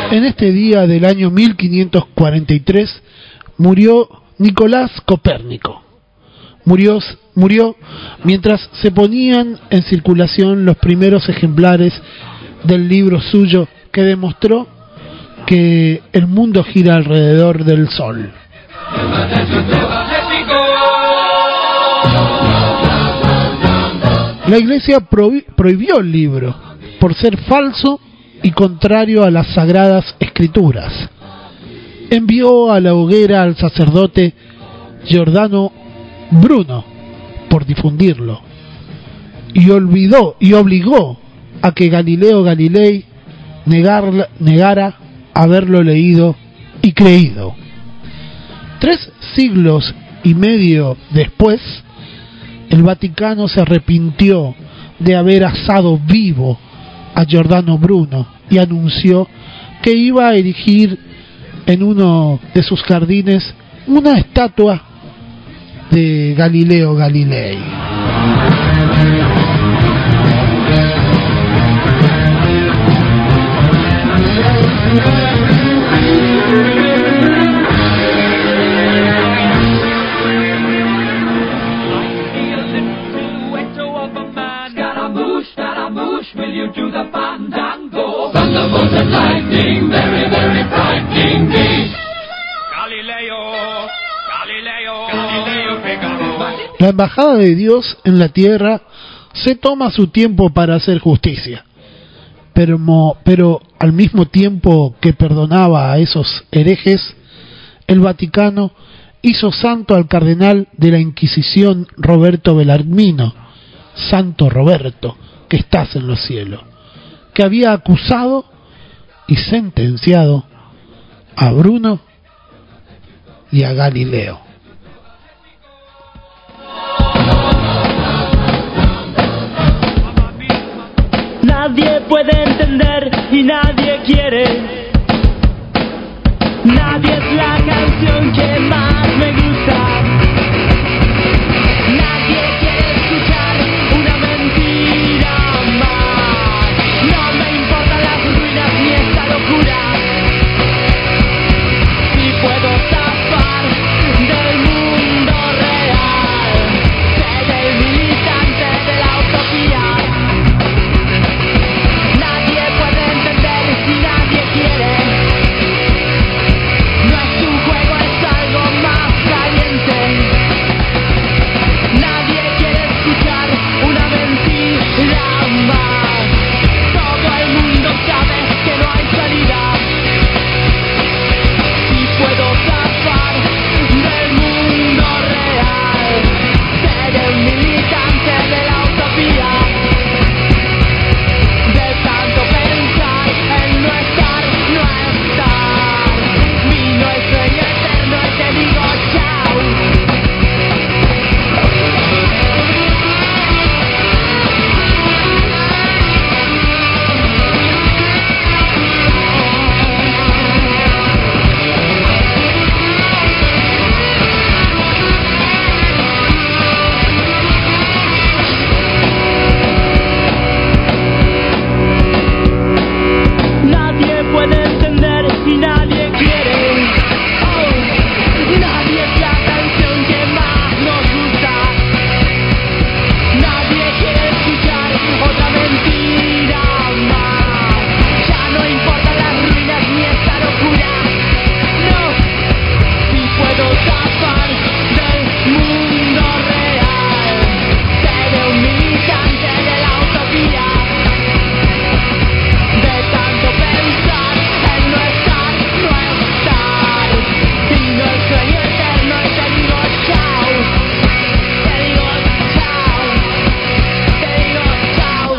En este día del año 1543 murió Nicolás Copérnico. Murió mientras se ponían en circulación los primeros ejemplares del libro suyo que demostró que el mundo gira alrededor del Sol. La Iglesia prohibió el libro por ser falso y contrario a las sagradas escrituras. Envió a la hoguera al sacerdote Giordano Bruno por difundirlo y obligó a que Galileo Galilei negara haberlo leído y creído. 3 siglos y medio después, el Vaticano se arrepintió de haber asado vivo a Giordano Bruno y anunció que iba a erigir en uno de sus jardines una estatua de Galileo Galilei. La embajada de Dios en la tierra se toma su tiempo para hacer justicia, pero al mismo tiempo que perdonaba a esos herejes, el Vaticano hizo santo al cardenal de la Inquisición Roberto Bellarmino, Santo Roberto, que estás en los cielos, que había acusado y sentenciado a Bruno y a Galileo. Nadie puede entender y nadie quiere. Nadie es la canción que más me gusta. Nadie quiere escuchar una mentira más. No me importan las ruinas ni esta locura. Si puedo zafar del mundo real, seré el militante de la utopía. Nadie puede entender si nadie quiere. No es un juego, es algo más caliente. Nadie quiere escuchar una mentira más. Todo el mundo sabe que no hay salida. Si puedo zafar del mundo real, seré un militante de la utopía. De tanto pensar en no estar, vino el sueño eterno y te digo chao. Nadie puede entender y nadie quiere. Oh, nadie es la canción que más nos gusta. Nadie quiere escuchar otra mentira más. Ya no importan las ruinas ni esta locura. No, si puedo zafar del mundo real, seré un militante de la utopía. De tanto pensar en no estar, vino el sueño eterno y te digo chao. Te digo chao. Te digo chao.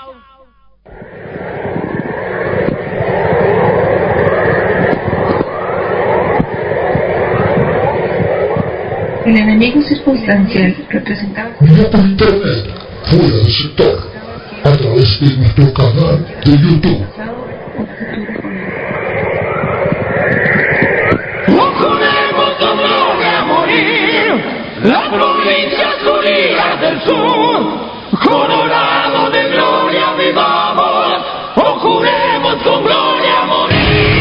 El enemigo circunstancial representado Mira por internet, fuera del sector, a través de nuestro canal de YouTube. Juremos con gloria a morir, las provincias unidas del sur, coronado de gloria vivamos, o juremos con gloria a morir.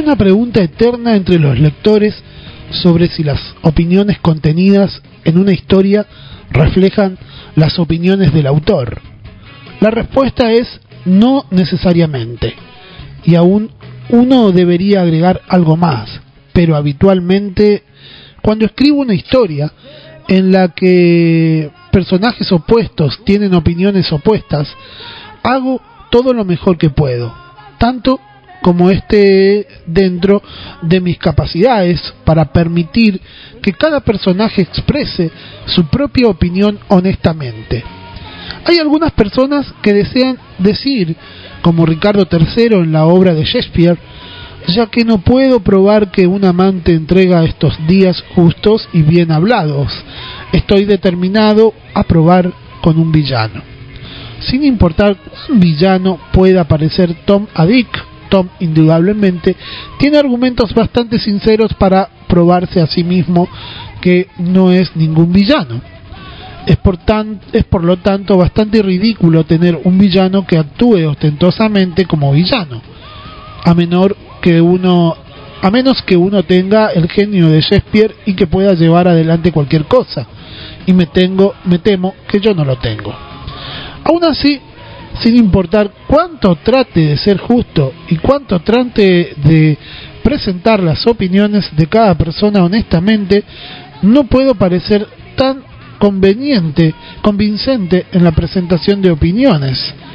una pregunta eterna entre los lectores sobre si las opiniones contenidas en una historia reflejan las opiniones del autor. La respuesta es no necesariamente, y aún uno debería agregar algo más, pero habitualmente cuando escribo una historia en la que personajes opuestos tienen opiniones opuestas, hago todo lo mejor que puedo, tanto como esté dentro de mis capacidades, para permitir que cada personaje exprese su propia opinión honestamente. Hay algunas personas que desean decir, como Ricardo III en la obra de Shakespeare, ya que no puedo probar que un amante entrega estos días justos y bien hablados, estoy determinado a probar con un villano. Sin importar cuán villano pueda parecer Tom a Dick, Tom indudablemente tiene argumentos bastante sinceros para probarse a sí mismo que no es ningún villano. Es por lo tanto bastante ridículo tener un villano que actúe ostentosamente como villano, a menos que uno tenga el genio de Shakespeare y que pueda llevar adelante cualquier cosa, y me temo que yo no lo tengo. Aún así, sin importar cuánto trate de ser justo y cuánto trate de presentar las opiniones de cada persona honestamente, no puedo parecer tan convincente en la presentación de opiniones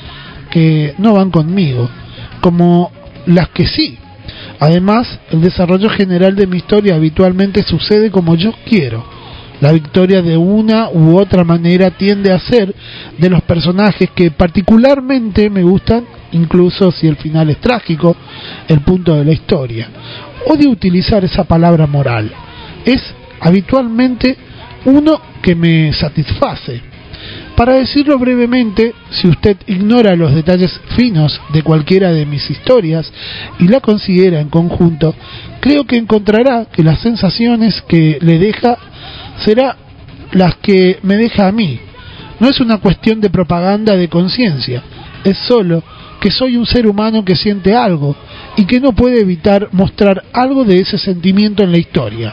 que no van conmigo, como las que sí. Además, el desarrollo general de mi historia habitualmente sucede como yo quiero. La victoria de una u otra manera tiende a ser de los personajes que particularmente me gustan, incluso si el final es trágico, el punto de la historia. Odio utilizar esa palabra moral. Es habitualmente uno que me satisface. Para decirlo brevemente, si usted ignora los detalles finos de cualquiera de mis historias y la considera en conjunto, creo que encontrará que las sensaciones que le deja será las que me deja a mí. No es una cuestión de propaganda de conciencia, es solo que soy un ser humano que siente algo y que no puede evitar mostrar algo de ese sentimiento en la historia.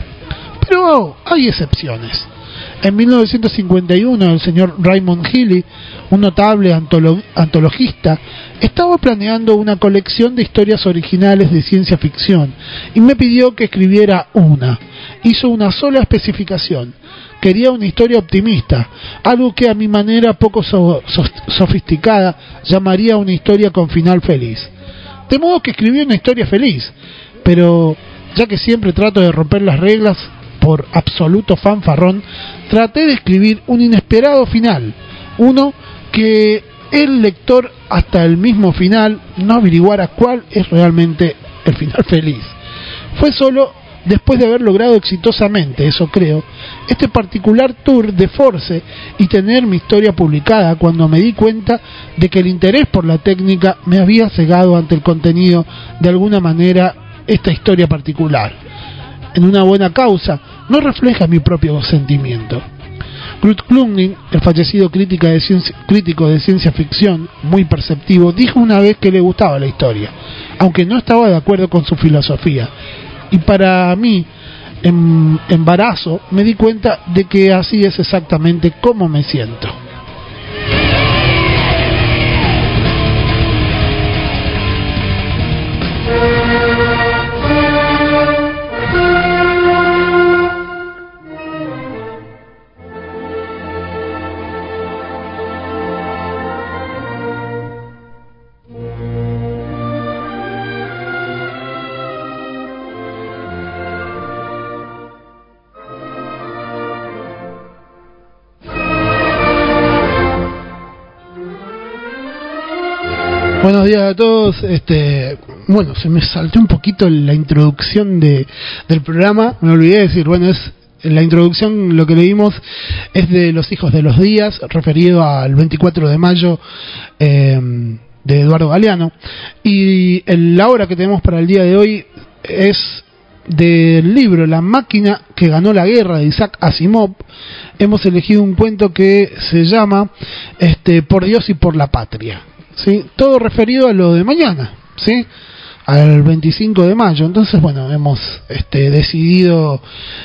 Pero hay excepciones. En 1951 el señor Raymond Healy, un notable antologista, estaba planeando una colección de historias originales de ciencia ficción y me pidió que escribiera una. Hizo una sola especificación: quería una historia optimista, algo que a mi manera poco sofisticada llamaría una historia con final feliz. De modo que escribí una historia feliz, pero ya que siempre trato de romper las reglas por absoluto fanfarrón, traté de escribir un inesperado final, uno que el lector hasta el mismo final no averiguara cuál es realmente el final feliz. Fue solo después de haber logrado exitosamente, eso creo, este particular tour de force y tener mi historia publicada, cuando me di cuenta de que el interés por la técnica me había cegado ante el contenido de alguna manera. Esta historia particular, en una buena causa, no refleja mi propio sentimiento. Kurt Klugman, el fallecido crítico de ciencia ficción, muy perceptivo, dijo una vez que le gustaba la historia, aunque no estaba de acuerdo con su filosofía. Y para mí, en embarazo, me di cuenta de que así es exactamente como me siento. Buenos días a todos. Bueno, se me saltó un poquito la introducción del programa. Me olvidé de decir, bueno, en la introducción lo que leímos es de Los hijos de los días, referido al 24 de mayo de Eduardo Galeano. Y la obra que tenemos para el día de hoy es del libro La máquina que ganó la guerra, de Isaac Asimov. Hemos elegido un cuento que se llama Por Dios y por la patria. ¿Sí? Todo referido a lo de mañana, ¿sí? al 25 de mayo. Entonces, bueno, hemos decidido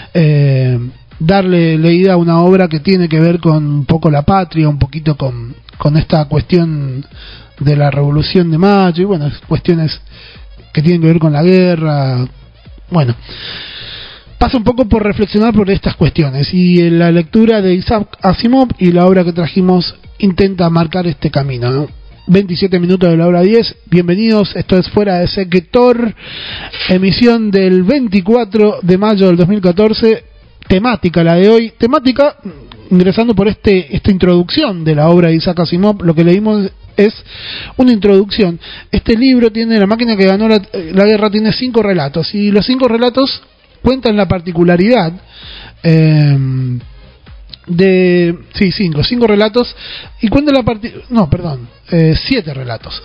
darle leída a una obra que tiene que ver con un poco la patria, un poquito con esta cuestión de la Revolución de Mayo y bueno, cuestiones que tienen que ver con la guerra. Bueno, pasa un poco por reflexionar por estas cuestiones y la lectura de Isaac Asimov y la obra que trajimos intenta marcar este camino, ¿no? 27 minutos de la hora 10, bienvenidos, esto es Fuera de Sector, emisión del 24 de mayo del 2014, temática la de hoy, temática ingresando por esta introducción de la obra de Isaac Asimov. Lo que leímos es una introducción. Este libro tiene, La máquina que ganó la guerra, tiene 5 relatos y los 5 relatos cuentan la particularidad cinco relatos y cuentan la 7 relatos.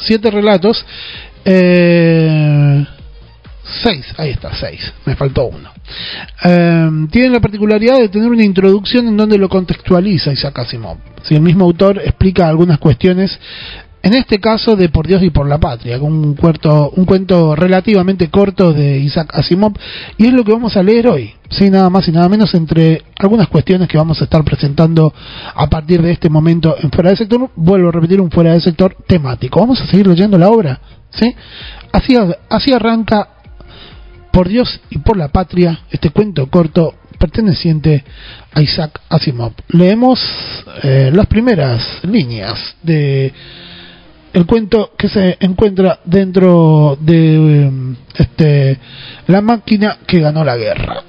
6, ahí está, 6, me faltó uno. Tienen la particularidad de tener una introducción en donde lo contextualiza Isaac Asimov. Si el mismo autor explica algunas cuestiones, en este caso de Por Dios y por la Patria, un cuento relativamente corto de Isaac Asimov, y es lo que vamos a leer hoy, sin nada más y nada menos, entre algunas cuestiones que vamos a estar presentando a partir de este momento en Fuera de Sector. Vuelvo a repetir, un Fuera de Sector temático. Vamos a seguir leyendo la obra, ¿sí? Así arranca Por Dios y por la Patria, este cuento corto perteneciente a Isaac Asimov. Leemos las primeras líneas de el cuento que se encuentra dentro de La máquina que ganó la guerra.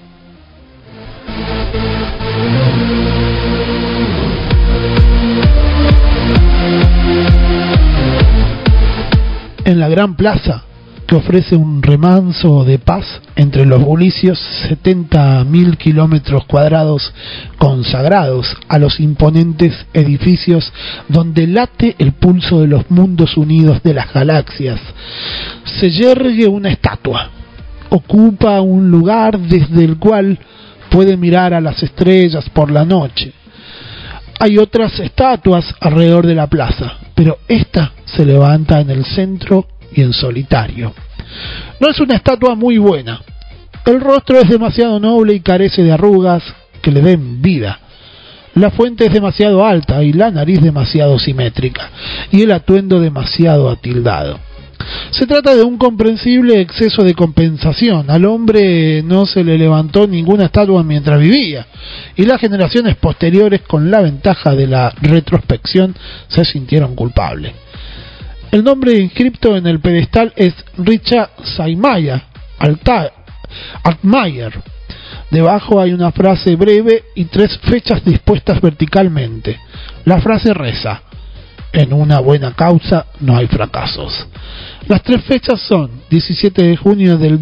En la gran plaza, que ofrece un remanso de paz entre los bulicios 70.000 kilómetros cuadrados consagrados a los imponentes edificios donde late el pulso de los mundos unidos de las galaxias, se yergue una estatua. Ocupa un lugar desde el cual puede mirar a las estrellas por la noche. Hay otras estatuas alrededor de la plaza, pero esta se levanta en el centro y en solitario. No es una estatua muy buena. El rostro es demasiado noble y carece de arrugas que le den vida. La fuente es demasiado alta y la nariz demasiado simétrica y el atuendo demasiado atildado. Se trata de un comprensible exceso de compensación. Al hombre no se le levantó ninguna estatua mientras vivía, y las generaciones posteriores, con la ventaja de la retrospección, se sintieron culpables. El nombre inscripto en el pedestal es Richard Saimaya Altmaier. Debajo hay una frase breve y 3 fechas dispuestas verticalmente. La frase reza: en una buena causa no hay fracasos. Las 3 fechas son 17 de junio del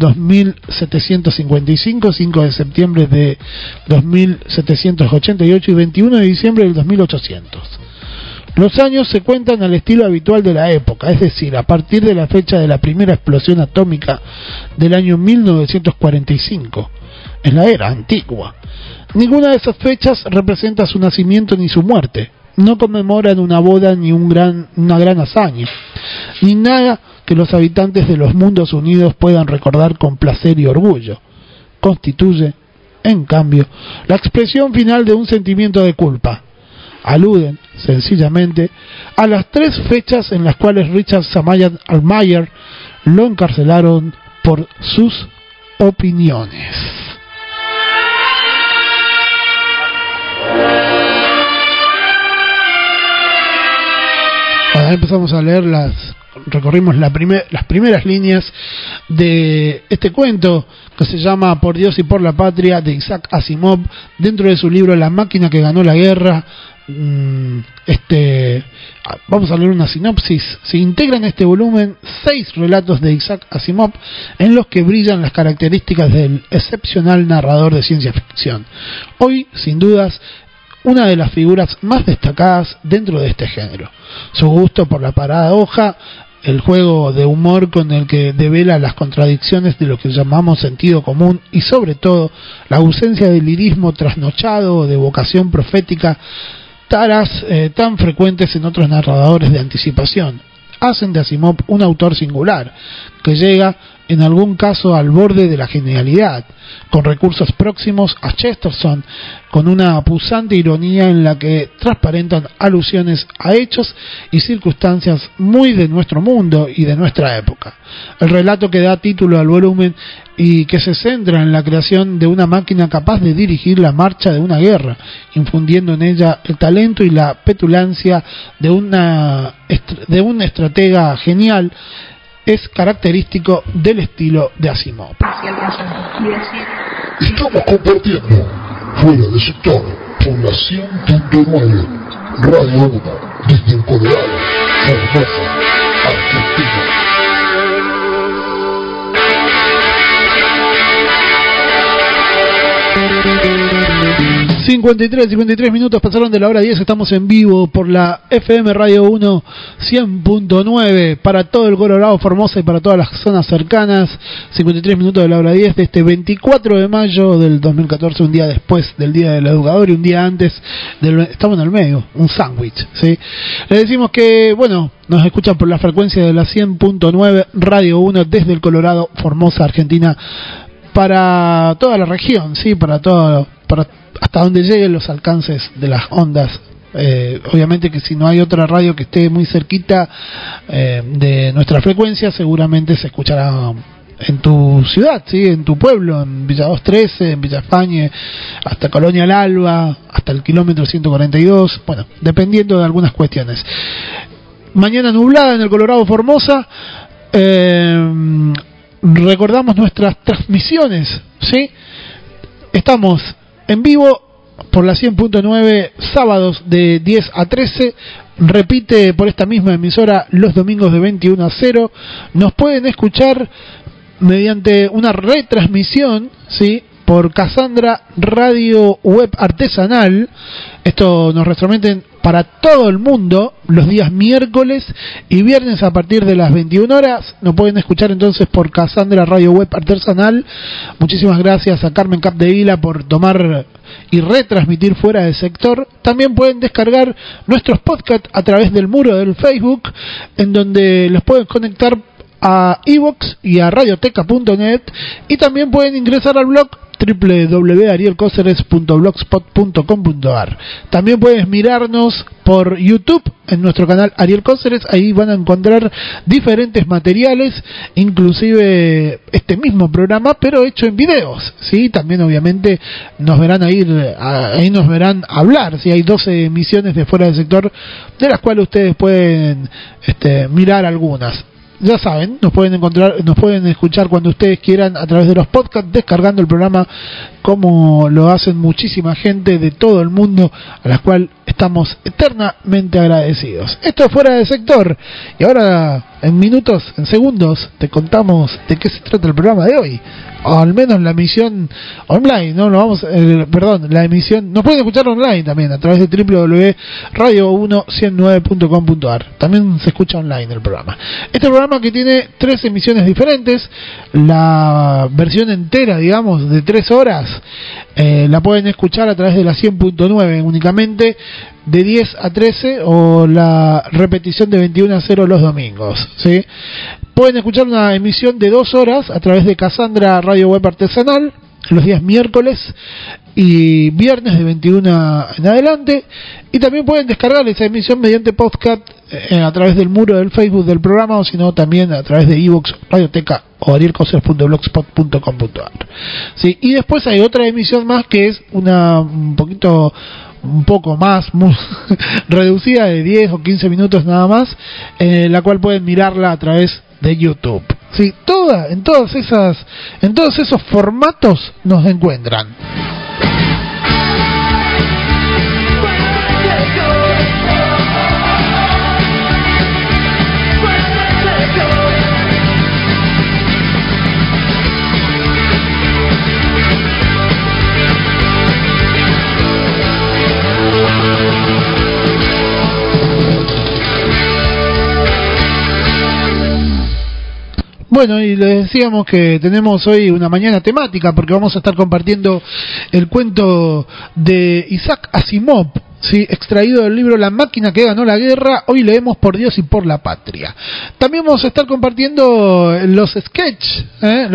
2755, 5 de septiembre de 2788 y 21 de diciembre del 2800. Los años se cuentan al estilo habitual de la época, es decir, a partir de la fecha de la primera explosión atómica del año 1945, en la era antigua. Ninguna de esas fechas representa su nacimiento ni su muerte. No conmemoran una boda ni una gran hazaña, ni nada que los habitantes de los mundos unidos puedan recordar con placer y orgullo. Constituye, en cambio, la expresión final de un sentimiento de culpa. Aluden, sencillamente, a las 3 fechas en las cuales Richard Saimaya Altmaier lo encarcelaron por sus opiniones. Bueno, empezamos a leer recorrimos las primeras líneas de este cuento que se llama Por Dios y por la Patria, de Isaac Asimov, dentro de su libro La máquina que ganó la guerra. Vamos a leer una sinopsis. Se integran en este volumen 6 relatos de Isaac Asimov en los que brillan las características del excepcional narrador de ciencia ficción. Hoy, sin dudas, una de las figuras más destacadas dentro de este género. Su gusto por la paradoja, el juego de humor con el que devela las contradicciones de lo que llamamos sentido común y sobre todo la ausencia de lirismo trasnochado o de vocación profética tan frecuentes en otros narradores de anticipación, hacen de Asimov un autor singular que llega en algún caso al borde de la genialidad, con recursos próximos a Chesterton, con una punzante ironía en la que transparentan alusiones a hechos y circunstancias muy de nuestro mundo y de nuestra época. El relato que da título al volumen y que se centra en la creación de una máquina capaz de dirigir la marcha de una guerra, infundiendo en ella el talento y la petulancia de un estratega genial, es característico del estilo de Asimov. Estamos compartiendo Fuera de Sector por la 100.9 Radio 1 desde el Colorado, Formosa, Argentina. 53 minutos pasaron de la hora 10, estamos en vivo por la FM Radio 1 100.9 para todo el Colorado, Formosa y para todas las zonas cercanas. 53 minutos de la hora 10 de este 24 de mayo del 2014, un día después del Día del Educador y un día antes estamos en el medio, un sándwich, ¿sí? Le decimos que, bueno, nos escuchan por la frecuencia de la 100.9 Radio 1 desde el Colorado, Formosa, Argentina, para toda la región, sí, para hasta donde lleguen los alcances de las ondas. Obviamente que si no hay otra radio que esté muy cerquita de nuestra frecuencia, seguramente se escuchará en tu ciudad, ¿sí? En tu pueblo, en Villa 213, en Villa España, hasta Colonia El Alba, hasta el kilómetro 142, bueno, dependiendo de algunas cuestiones. Mañana nublada en el Colorado, Formosa. Recordamos nuestras transmisiones, ¿sí? Estamos en vivo por la 100.9 sábados de 10 a 13, repite por esta misma emisora los domingos de 21 a 0. Nos pueden escuchar mediante una retransmisión, ¿sí? Por Cassandra Radio Web Artesanal. Esto nos retransmiten para todo el mundo los días miércoles y viernes a partir de las 21 horas. Nos pueden escuchar entonces por Cassandra Radio Web Artesanal. Muchísimas gracias a Carmen Capdevila por tomar y retransmitir Fuera de Sector. También pueden descargar nuestros podcasts a través del muro del Facebook, en donde los pueden conectar a iVoox y a radioteca.net, y también pueden ingresar al blog www.arielcoceres.blogspot.com.ar. También puedes mirarnos por YouTube en nuestro canal Ariel Cóceres. Ahí van a encontrar diferentes materiales, inclusive este mismo programa, pero hecho en videos, ¿sí? También obviamente nos verán ahí nos verán hablar, ¿sí? Hay 12 emisiones de Fuera del Sector, de las cuales ustedes pueden mirar algunas. Ya saben, nos pueden escuchar cuando ustedes quieran a través de los podcasts, descargando el programa, como lo hacen muchísima gente de todo el mundo, a la cual estamos eternamente agradecidos. Esto es Fuera de Sector, y ahora en minutos, en segundos, te contamos de qué se trata el programa de hoy, o al menos la emisión online, ¿no? La emisión, nos pueden escuchar online también a través de www.radio109.com.ar. También se escucha online el programa. Este programa que tiene 3 emisiones diferentes, la versión entera, digamos, de 3 horas, la pueden escuchar a través de la 100.9 únicamente, de 10 a 13, o la repetición de 21 a 0 los domingos, ¿sí? Pueden escuchar una emisión de 2 horas a través de Cassandra Radio Web Artesanal los días miércoles y viernes de 21 en adelante, y también pueden descargar esa emisión mediante podcast a través del muro del Facebook del programa, o si no también a través de iVoox, Radioteca o arielcoceres.blogspot.com.ar. ¿Sí? Y después hay otra emisión más que es un poco más reducida, de 10 o 15 minutos nada más, la cual pueden mirarla a través de YouTube. Sí, en todos esos formatos nos encuentran. Bueno, y les decíamos que tenemos hoy una mañana temática porque vamos a estar compartiendo el cuento de Isaac Asimov, Sí, extraído del libro La máquina que ganó la guerra. Hoy leemos Por Dios y por la patria. También vamos a estar compartiendo los sketches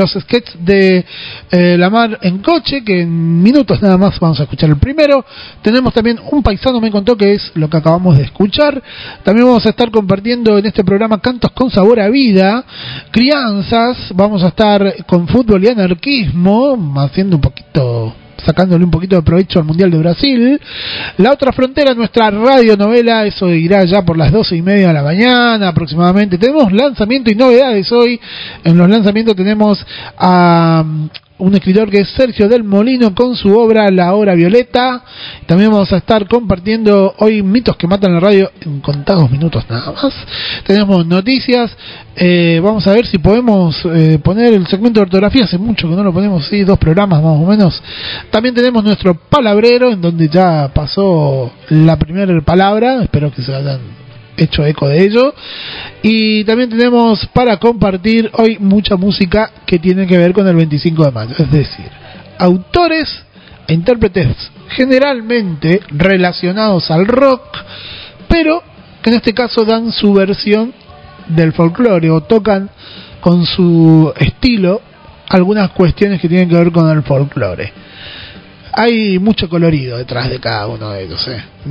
de La Mar en Coche, que en minutos nada más vamos a escuchar el primero. Tenemos también Un paisano me contó, que es lo que acabamos de escuchar. También vamos a estar compartiendo en este programa Cantos con sabor a vida, Crianzas. Vamos a estar con Fútbol y Anarquismo, sacándole un poquito de provecho al Mundial de Brasil. La otra frontera, nuestra radionovela, eso irá ya por las 12:30 de la mañana aproximadamente. Tenemos lanzamiento y novedades hoy. En los lanzamientos tenemos a un escritor que es Sergio del Molino con su obra La Hora Violeta. También vamos a estar compartiendo hoy mitos que matan la radio en contados minutos nada más. Tenemos noticias. Vamos a ver si podemos poner el segmento de ortografía. Hace mucho que no lo ponemos, sí, 2 programas más o menos. También tenemos nuestro palabrero, en donde ya pasó la primera palabra. Espero que se hayan hecho eco de ello. Y también tenemos para compartir hoy mucha música que tiene que ver con el 25 de mayo, es decir, autores e intérpretes generalmente relacionados al rock, pero que en este caso dan su versión del folclore o tocan con su estilo algunas cuestiones que tienen que ver con el folclore. Hay mucho colorido detrás de cada uno de ellos,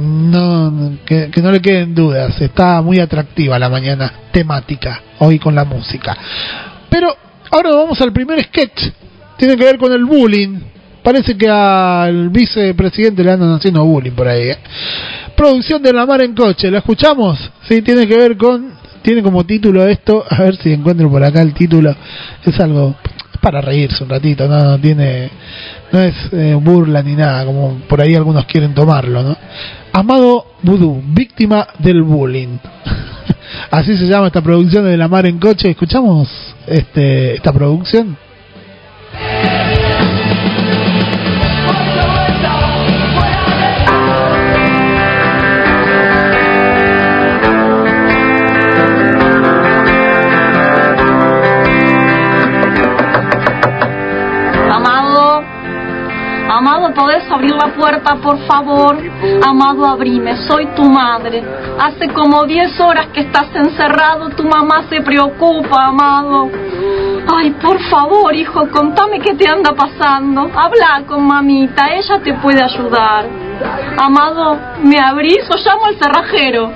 que no le queden dudas. Está muy atractiva la mañana temática hoy con la música. Pero ahora vamos al primer sketch. Tiene que ver con el bullying. Parece que al vicepresidente le andan haciendo bullying por ahí. Producción de La Mar en Coche. ¿La escuchamos? Sí, tiene que ver con... Tiene como título esto, a ver si encuentro por acá el título. Es algo para reírse un ratito, no es burla ni nada, como por ahí algunos quieren tomarlo, ¿no? Amado Vudú, víctima del bullying. Así se llama esta producción de La Mar en Coche. ¿Escuchamos esta producción? Amado, ¿podés abrir la puerta, por favor? Amado, abrime, soy tu madre. Hace como 10 horas que estás encerrado, tu mamá se preocupa, amado. Ay, por favor, hijo, contame qué te anda pasando. Habla con mamita, ella te puede ayudar. Amado, ¿me abrís o llamo al cerrajero?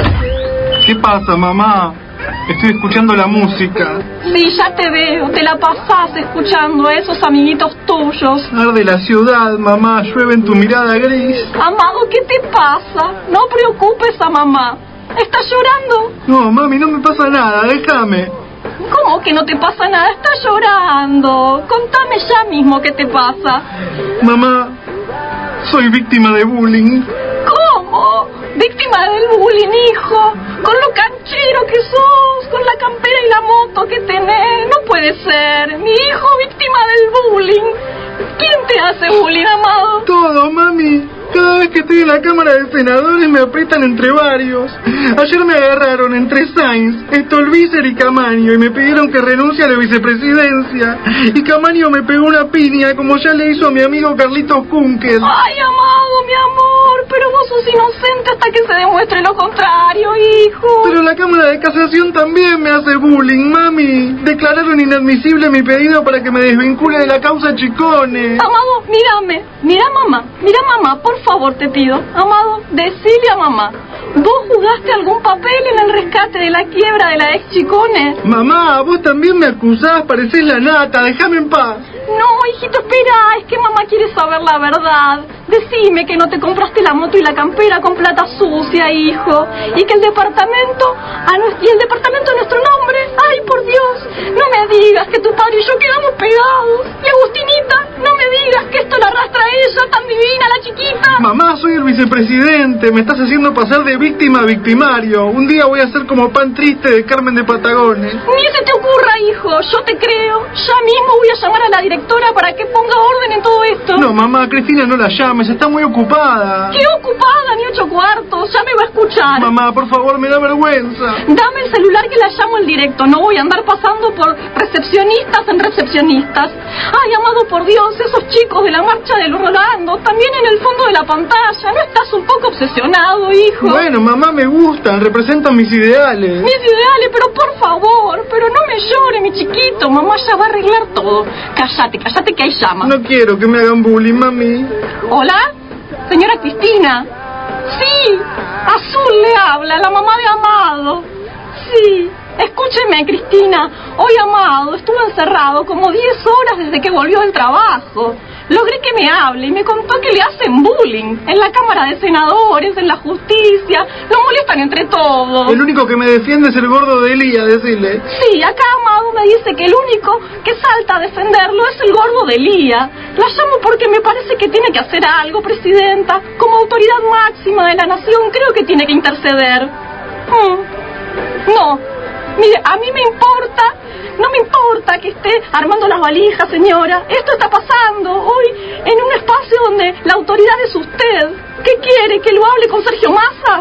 ¿Qué pasa, mamá? Estoy escuchando la música. Sí, ya te veo, te la pasás escuchando a esos amiguitos tuyos. Arde la ciudad, mamá, llueve en tu mirada gris. Amado, ¿qué te pasa? No preocupes a mamá. ¿Estás llorando? No, mami, no me pasa nada, déjame. ¿Cómo que no te pasa nada? Estás llorando. Contame ya mismo qué te pasa. Mamá, soy víctima de bullying. ¿Cómo? ¿Víctima del bullying, hijo? Con lo canchero que sos, con la campera y la moto que tenés. No puede ser. Mi hijo víctima del bullying. ¿Quién te hace bullying, amado? Todo, mami. Cada vez que estoy en la Cámara de Senadores me aprietan entre varios. Ayer me agarraron entre Sainz, Stolbizer y Camaño y me pidieron que renuncie a la vicepresidencia. Y Camaño me pegó una piña como ya le hizo a mi amigo Carlitos Kunkel. Ay, amado, mi amor, pero vos sos inocente hasta que se demuestre lo contrario, hijo. Pero la Cámara de Casación también me hace bullying, mami. Declararon inadmisible mi pedido para que me desvincule de la causa Chicone. Amado, mírame, mira mamá, por favor te pido. Amado, decile a mamá, ¿vos jugaste algún papel en el rescate de la quiebra de la ex Chicone? Mamá, vos también me acusás, parecés la nata, déjame en paz. No, hijito, espera, es que mamá quiere saber la verdad. Decime que no te compraste la moto y la campera con plata sucia, hijo. Y que el departamento, y el departamento de nuestro nombre. Ay, por Dios, no me digas que tu padre y yo quedamos pegados. Y Agustinita, no me digas que esto la arrastra a ella, tan divina, la chiquita. Mamá, soy el vicepresidente, me estás haciendo pasar de víctima a victimario. Un día voy a ser como Pan Triste de Carmen de Patagones. Ni se te ocurra, hijo, yo te creo. Ya mismo voy a llamar a la directora para que ponga orden en todo esto. No, mamá, Cristina, no la llames, está muy ocupada. ¿Qué ocupada? Ni 8 cuartos, ya me va a escuchar. Mamá, por favor, me da vergüenza. Dame el celular que la llamo en directo, no voy a andar pasando por recepcionistas en recepcionistas. Ay, amado por Dios, esos chicos de la marcha de los Rolando, también en el fondo de la pantalla, no estás un poco obsesionado, hijo. Bueno, mamá, me gustan, representan mis ideales. Mis ideales, pero por favor, pero no me llore, mi chiquito. Mamá ya va a arreglar todo. Cállate que ahí llama. No quiero que me hagan bullying, mami. ¿Hola? Señora Cristina. Sí, Azul le habla, la mamá de Amado. Sí, escúcheme, Cristina. Hoy Amado estuvo encerrado como 10 horas desde que volvió del trabajo. Logré que me hable y me contó que le hacen bullying en la Cámara de Senadores, en la justicia. Lo molestan entre todos. El único que me defiende es el gordo de Elías, decirle. Sí, acá Amado me dice que el único que salta a defenderlo es el gordo de Elías. La llamo porque me parece que tiene que hacer algo, presidenta. Como autoridad máxima de la nación, creo que tiene que interceder. No, mire, a mí no me importa que esté armando las valijas, señora. Esto está pasando hoy en un espacio donde la autoridad es usted. ¿Qué quiere? ¿Que lo hable con Sergio Massa?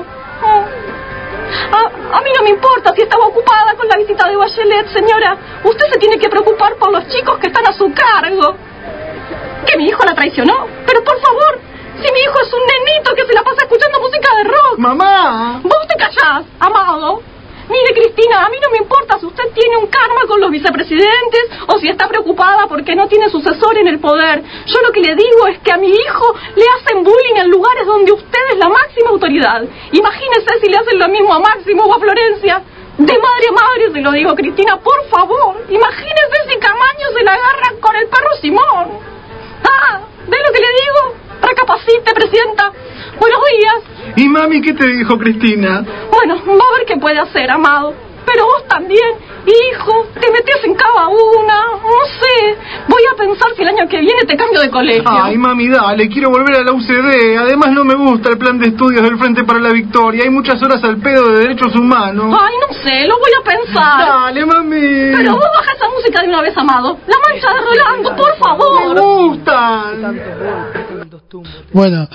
A mí no me importa si estaba ocupada con la visita de Bachelet, señora. Usted se tiene que preocupar por los chicos que están a su cargo. ¿Que mi hijo la traicionó? Pero por favor, si mi hijo es un nenito que se la pasa escuchando música de rock. ¡Mamá! Vos te callás, Amado. Mire, Cristina, a mí no me importa si usted tiene un karma con los vicepresidentes o si está preocupada porque no tiene sucesor en el poder. Yo lo que le digo es que a mi hijo le hacen bullying en lugares donde usted es la máxima autoridad. Imagínese si le hacen lo mismo a Máximo o a Florencia. De madre a madre se lo digo, Cristina, por favor. Imagínese si Camaño se la agarra con el perro Simón. ¿Ve lo que le digo? Recapacite, presidenta. Buenos días. ¿Y mami qué te dijo Cristina? Bueno, va a ver qué puede hacer, Amado. Pero vos también, hijo, te metes en cada una. No sé, voy a pensar si el año que viene te cambio de colegio. Ay, mami, dale, quiero volver a la UCD. Además no me gusta el plan de estudios del Frente para la Victoria. Hay muchas horas al pedo de derechos humanos. Ay, no sé, lo voy a pensar. Dale, mami. Pero vos baja esa música de una vez, Amado. La mancha de Rolando, por favor. Me gustan. Bueno,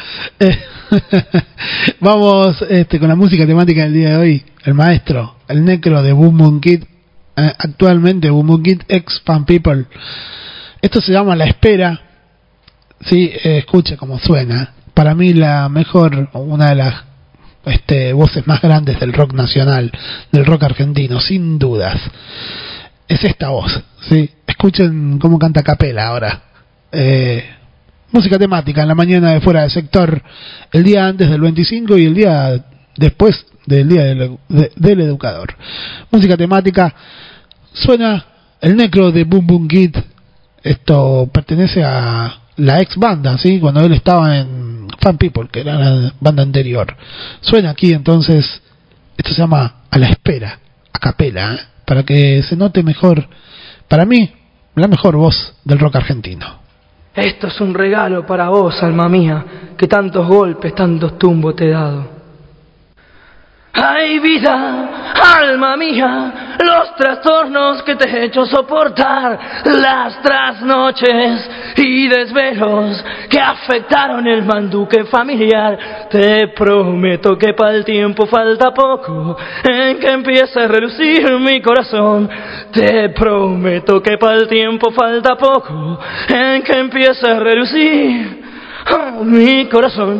vamos con la música temática del día de hoy. El maestro, el necro de Boom Boom Kid, actualmente Boom Boom Kid ex Fan People. Esto se llama La Espera. Sí, escucha cómo suena. Para mí la mejor, una de las voces más grandes del rock nacional, del rock argentino, sin dudas. Es esta voz, ¿sí? Escuchen cómo canta a capela ahora. Música temática en la mañana de Fuera del Sector, el día antes del 25 y el día después del día del educador. Música temática, suena el necro de Boom Boom Kid. Esto pertenece a la ex banda, ¿sí? Cuando él estaba en Fan People, que era la banda anterior. Suena aquí entonces, esto se llama A la Espera, a capela, para que se note mejor, para mí, la mejor voz del rock argentino. Esto es un regalo para vos, alma mía, que tantos golpes, tantos tumbos te he dado. Ay, vida, alma mía, los trastornos que te he hecho soportar, las trasnoches y desvelos que afectaron el manduque familiar. Te prometo que para el tiempo falta poco en que empiece a relucir mi corazón. Te prometo que para el tiempo falta poco en que empiece a relucir mi corazón.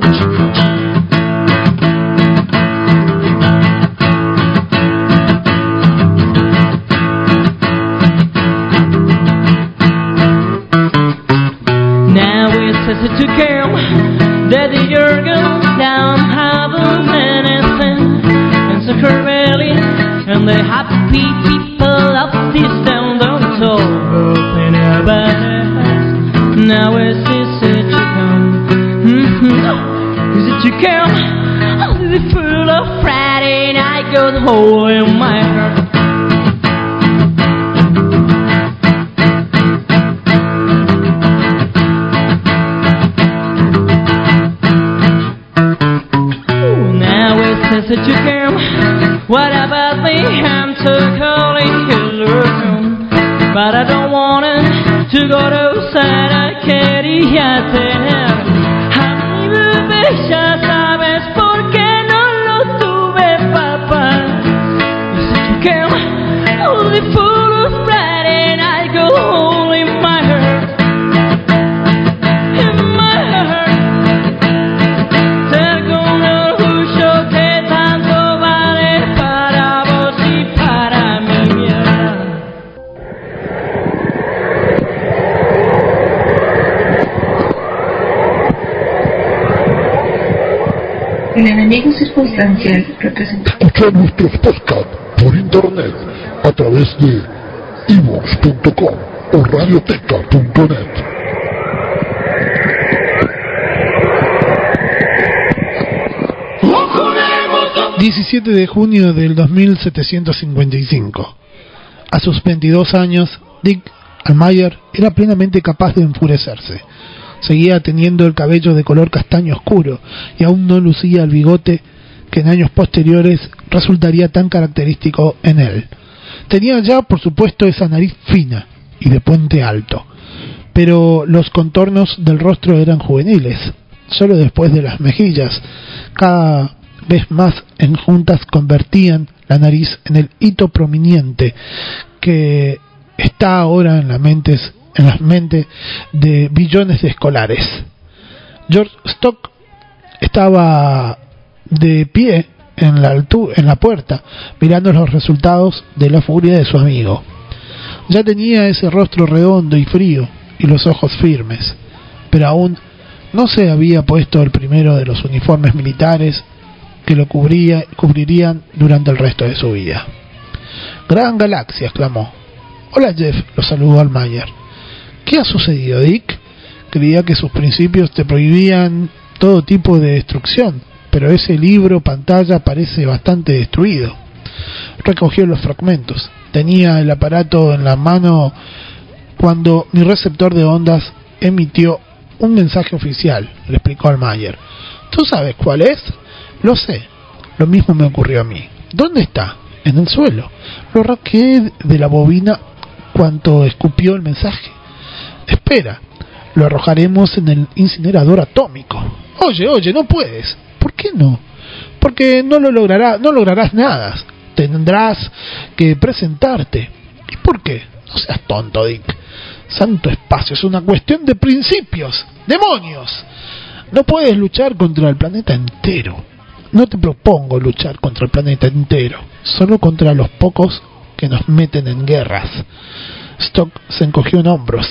To Carol, Daddy Jurgen, down Haven, Innocent, and Zuccarelli, and the happy people of this town don't talk open about us. Now is it to come? Is it to come? Oh, is it full of Friday night goes hole in my heart? That you came. What about me? I'm so calling killer, but I don't want it to go to Santa Queríate. A mi bebé ya sabes por qué no lo tuve, papá. You said you came. Only full of Friday night go home in my heart, in my heart. El enemigo circunstancial representa. Escucha nuestros podcasts por internet a través de iVoox.com o radioteca.net. 17 de junio del 2755. A sus 22 años, Dick Almayer era plenamente capaz de enfurecerse. Seguía teniendo el cabello de color castaño oscuro y aún no lucía el bigote que en años posteriores resultaría tan característico en él. Tenía ya, por supuesto, esa nariz fina y de puente alto, pero los contornos del rostro eran juveniles. Solo después de las mejillas, cada vez más enjuntas, convertían la nariz en el hito prominente que está ahora en las mentes de billones de escolares. George Stock estaba de pie en la puerta, mirando los resultados de la furia de su amigo. Ya tenía ese rostro redondo y frío y los ojos firmes, pero aún no se había puesto el primero de los uniformes militares que lo cubrirían durante el resto de su vida. «Gran galaxia», exclamó. «Hola, Jeff», lo saludó Almayer. «¿Qué ha sucedido, Dick? Creía que sus principios te prohibían todo tipo de destrucción, pero ese libro pantalla parece bastante destruido». Recogió los fragmentos. «Tenía el aparato en la mano cuando mi receptor de ondas emitió un mensaje oficial», le explicó Almayer. «¿Tú sabes cuál es?» «Lo sé. Lo mismo me ocurrió a mí». «¿Dónde está?» «En el suelo». Lo arranqué de la bobina cuando escupió el mensaje. «Espera, lo arrojaremos en el incinerador atómico». Oye, no puedes». «¿Por qué no?» «Porque no lograrás nada. Tendrás que presentarte». «¿Y por qué?» «No seas tonto, Dick. Santo espacio, es una cuestión de principios. ¡Demonios! No puedes luchar contra el planeta entero». «No te propongo luchar contra el planeta entero, solo contra los pocos que nos meten en guerras». Stock se encogió en hombros.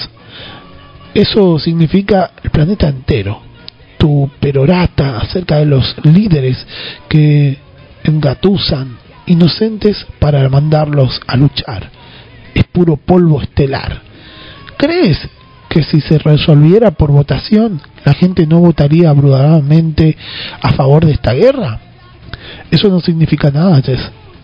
«Eso significa el planeta entero. Tu perorata acerca de los líderes que engatusan inocentes para mandarlos a luchar es puro polvo estelar. ¿Crees que si se resolviera por votación, la gente no votaría abrumadoramente a favor de esta guerra?» «Eso no significa nada, Jess.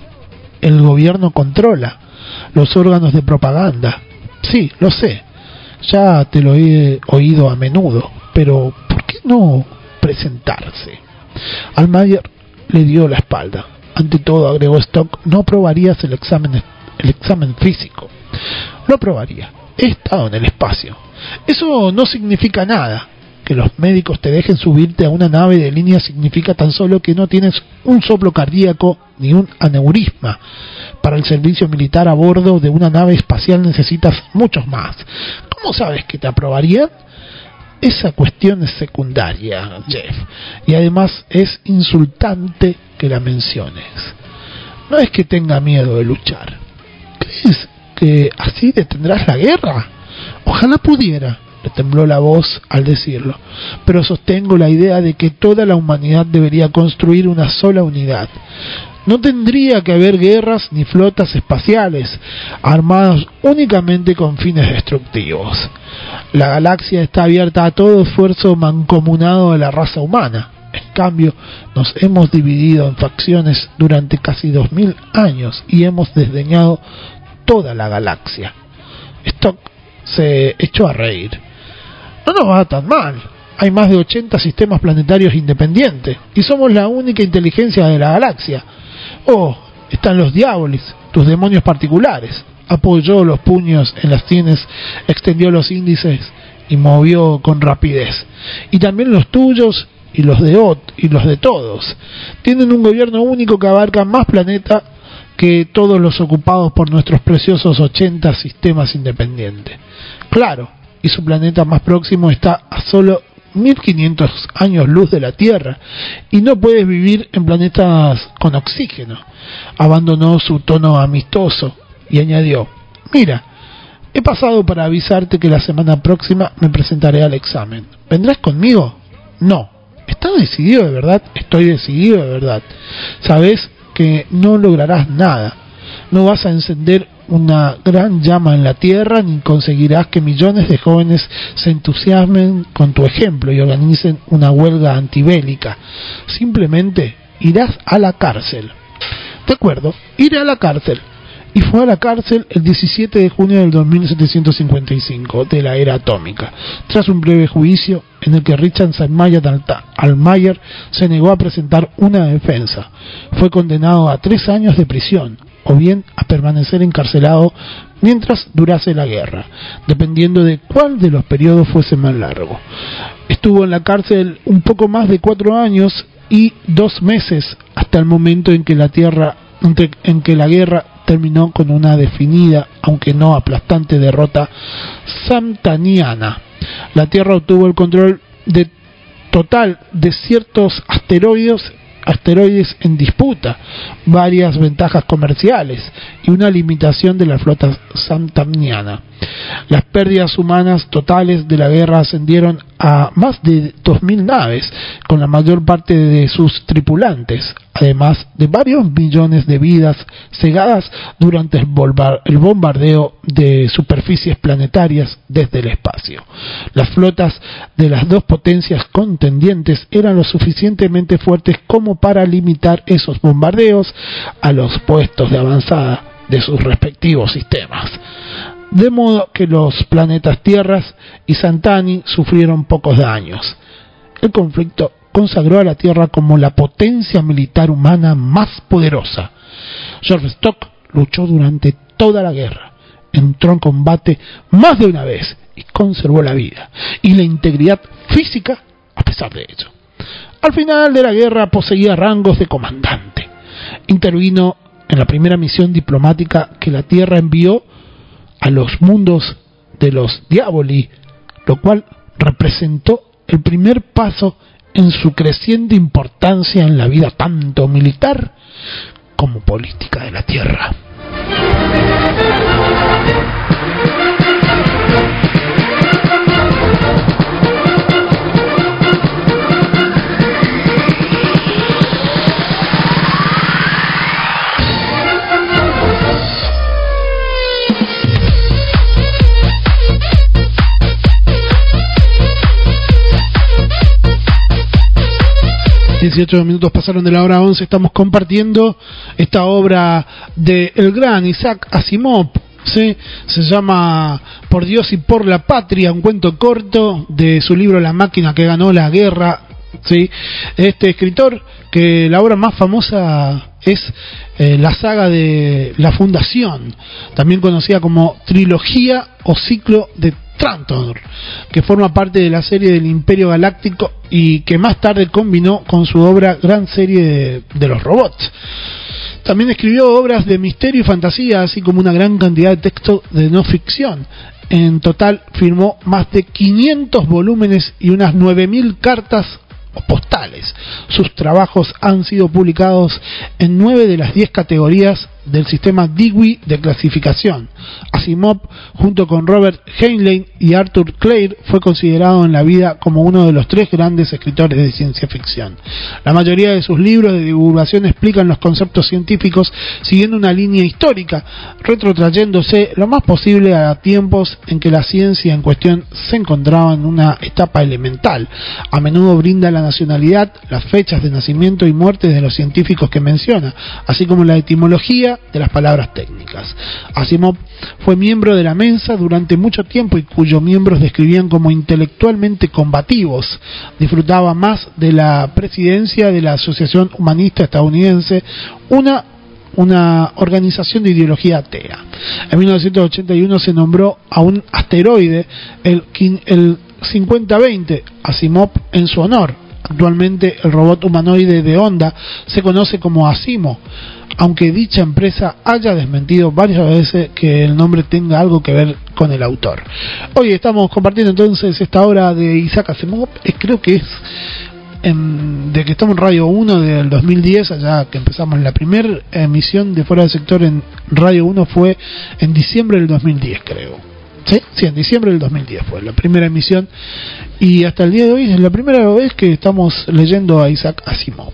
El gobierno controla los órganos de propaganda». «Sí, lo sé. Ya te lo he oído a menudo. Pero, ¿por qué no presentarse?» Almayer le dio la espalda. «Ante todo», agregó Stock, «no aprobarías el examen físico». «Lo aprobaría. He estado en el espacio». «Eso no significa nada. Que los médicos te dejen subirte a una nave de línea significa tan solo que no tienes un soplo cardíaco ni un aneurisma. Para el servicio militar a bordo de una nave espacial necesitas muchos más. ¿Cómo sabes que te aprobarían?» «Esa cuestión es secundaria, Jeff, y además es insultante que la menciones. No es que tenga miedo de luchar. ¿Crees que así detendrás la guerra? Ojalá pudiera». Le tembló la voz al decirlo, «pero sostengo la idea de que toda la humanidad debería construir una sola unidad. No tendría que haber guerras ni flotas espaciales armadas únicamente con fines destructivos. La galaxia está abierta a todo esfuerzo mancomunado de la raza humana. En cambio, nos hemos dividido en facciones durante casi 2000 años y hemos desdeñado toda la galaxia». Stock se echó a reír. «No nos va tan mal. Hay más de 80 sistemas planetarios independientes y somos la única inteligencia de la galaxia. Oh, están los diabolis, tus demonios particulares». Apoyó los puños en las sienes, extendió los índices y movió con rapidez. «Y también los tuyos y los de todos. Tienen un gobierno único que abarca más planeta que todos los ocupados por nuestros preciosos 80 sistemas independientes. Claro, y su planeta más próximo está a solo 1500 años luz de la Tierra, y no puedes vivir en planetas con oxígeno». Abandonó su tono amistoso y añadió: «Mira, he pasado para avisarte que la semana próxima me presentaré al examen. ¿Vendrás conmigo?» «No, ¿Estás decidido de verdad? Estoy decidido de verdad. Sabes que no lograrás nada. No vas a encender una gran llama en la tierra, ni conseguirás que millones de jóvenes se entusiasmen con tu ejemplo y organicen una huelga antibélica. Simplemente irás a la cárcel. De acuerdo, iré a la cárcel. Y fue a la cárcel el 17 de junio del 2755 de la era atómica, tras un breve juicio en el que Richard Steinmeier se negó a presentar una defensa. Fue condenado a 3 años de prisión, o bien a permanecer encarcelado mientras durase la guerra, dependiendo de cuál de los periodos fuese más largo. Estuvo en la cárcel un poco más de 4 años y 2 meses, hasta el momento en que la guerra terminó con una definida, aunque no aplastante, derrota samtaniana. La Tierra obtuvo el control total de ciertos asteroides en disputa, varias ventajas comerciales y una limitación de la flota samtaniana. Las pérdidas humanas totales de la guerra ascendieron a más de 2.000 naves, con la mayor parte de sus tripulantes, además de varios millones de vidas cegadas durante el bombardeo de superficies planetarias desde el espacio. Las flotas de las dos potencias contendientes eran lo suficientemente fuertes como para limitar esos bombardeos a los puestos de avanzada de sus respectivos sistemas, de modo que los planetas Tierras y Santani sufrieron pocos daños. El conflicto consagró a la Tierra como la potencia militar humana más poderosa. George Stock luchó durante toda la guerra, entró en combate más de una vez y conservó la vida y la integridad física a pesar de ello. Al final de la guerra poseía rangos de comandante. Intervino en la primera misión diplomática que la Tierra envió a los mundos de los Diaboli, lo cual representó el primer paso en su creciente importancia en la vida tanto militar como política de la Tierra. 18 minutos pasaron de la hora 11, estamos compartiendo esta obra de el gran Isaac Asimov, ¿sí? Se llama Por Dios y por la Patria, un cuento corto de su libro La máquina que ganó la guerra, ¿sí? Este escritor, que la obra más famosa es la saga de La Fundación, también conocida como trilogía o ciclo de Trantor, que forma parte de la serie del Imperio Galáctico y que más tarde combinó con su obra Gran Serie de los Robots. También escribió obras de misterio y fantasía, así como una gran cantidad de textos de no ficción. En total firmó más de 500 volúmenes y unas 9.000 cartas o postales. Sus trabajos han sido publicados en 9 de las 10 categorías del sistema Dewey de clasificación. Asimov, junto con Robert Heinlein y Arthur Clare, fue considerado en la vida como uno de los 3 grandes escritores de ciencia ficción. La mayoría de sus libros de divulgación explican los conceptos científicos siguiendo una línea histórica, retrotrayéndose lo más posible a tiempos en que la ciencia en cuestión se encontraba en una etapa elemental. A menudo brinda la nacionalidad, las fechas de nacimiento y muerte de los científicos que menciona, así como la etimología de las palabras técnicas. Asimov fue miembro de la Mensa durante mucho tiempo y cuyos miembros describían como intelectualmente combativos. Disfrutaba más de la presidencia de la Asociación Humanista Estadounidense, una organización de ideología atea. En 1981 se nombró a un asteroide, el 5020 Asimov, en su honor. Actualmente el robot humanoide de Honda se conoce como Asimo, aunque dicha empresa haya desmentido varias veces que el nombre tenga algo que ver con el autor. Hoy estamos compartiendo entonces esta obra de Isaac Asimov, creo que es de que estamos en Radio 1 del 2010, allá que empezamos la primera emisión de Fuera del Sector en Radio 1 fue en diciembre del 2010, creo. Sí, en diciembre del 2010 fue la primera emisión, y hasta el día de hoy es la primera vez que estamos leyendo a Isaac Asimov,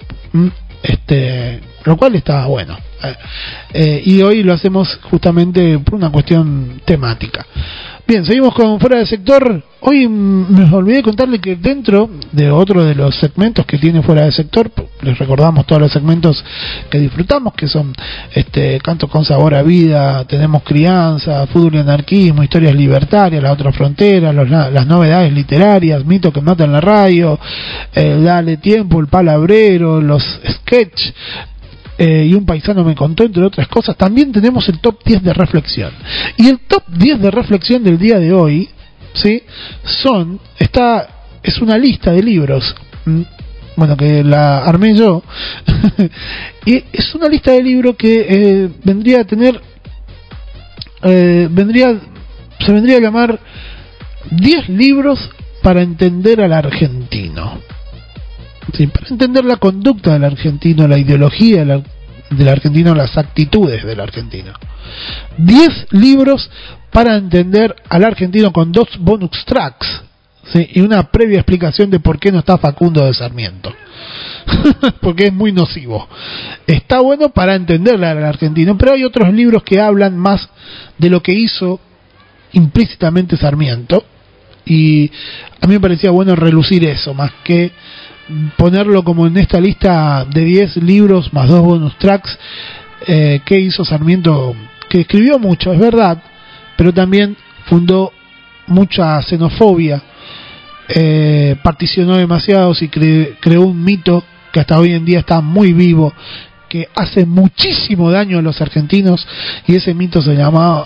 lo cual está bueno, y hoy lo hacemos justamente por una cuestión temática. Bien, seguimos con Fuera de Sector. Hoy me olvidé de contarle que dentro de otro de los segmentos que tiene Fuera de Sector, les recordamos todos los segmentos que disfrutamos, que son Cantos con Sabor a Vida, tenemos Crianza, Fútbol y Anarquismo, Historias Libertarias, La Otra Frontera, las novedades literarias, Mito que mata en la radio, Dale Tiempo, El Palabrero, los sketch, y un paisano me contó, entre otras cosas. También tenemos el top 10 de reflexión, y el top 10 de reflexión del día de hoy, ¿sí? Es una lista de libros, bueno, que la armé yo y es una lista de libros que vendría a tener se vendría a llamar 10 libros para entender al argentino. Sí, para entender la conducta del argentino, la ideología del argentino, las actitudes del argentino. 10 libros para entender al argentino, con 2 bonus tracks, ¿sí? Y una previa explicación de por qué no está Facundo de Sarmiento. Porque es muy nocivo. Está bueno para entenderle al argentino, pero hay otros libros que hablan más de lo que hizo implícitamente Sarmiento, y a mí me parecía bueno relucir eso, más que ponerlo como en esta lista de 10 libros más 2 bonus tracks. Que hizo Sarmiento, que escribió mucho, es verdad, pero también fundó mucha xenofobia, particionó demasiados y creó un mito que hasta hoy en día está muy vivo, que hace muchísimo daño a los argentinos, y ese mito se llamaba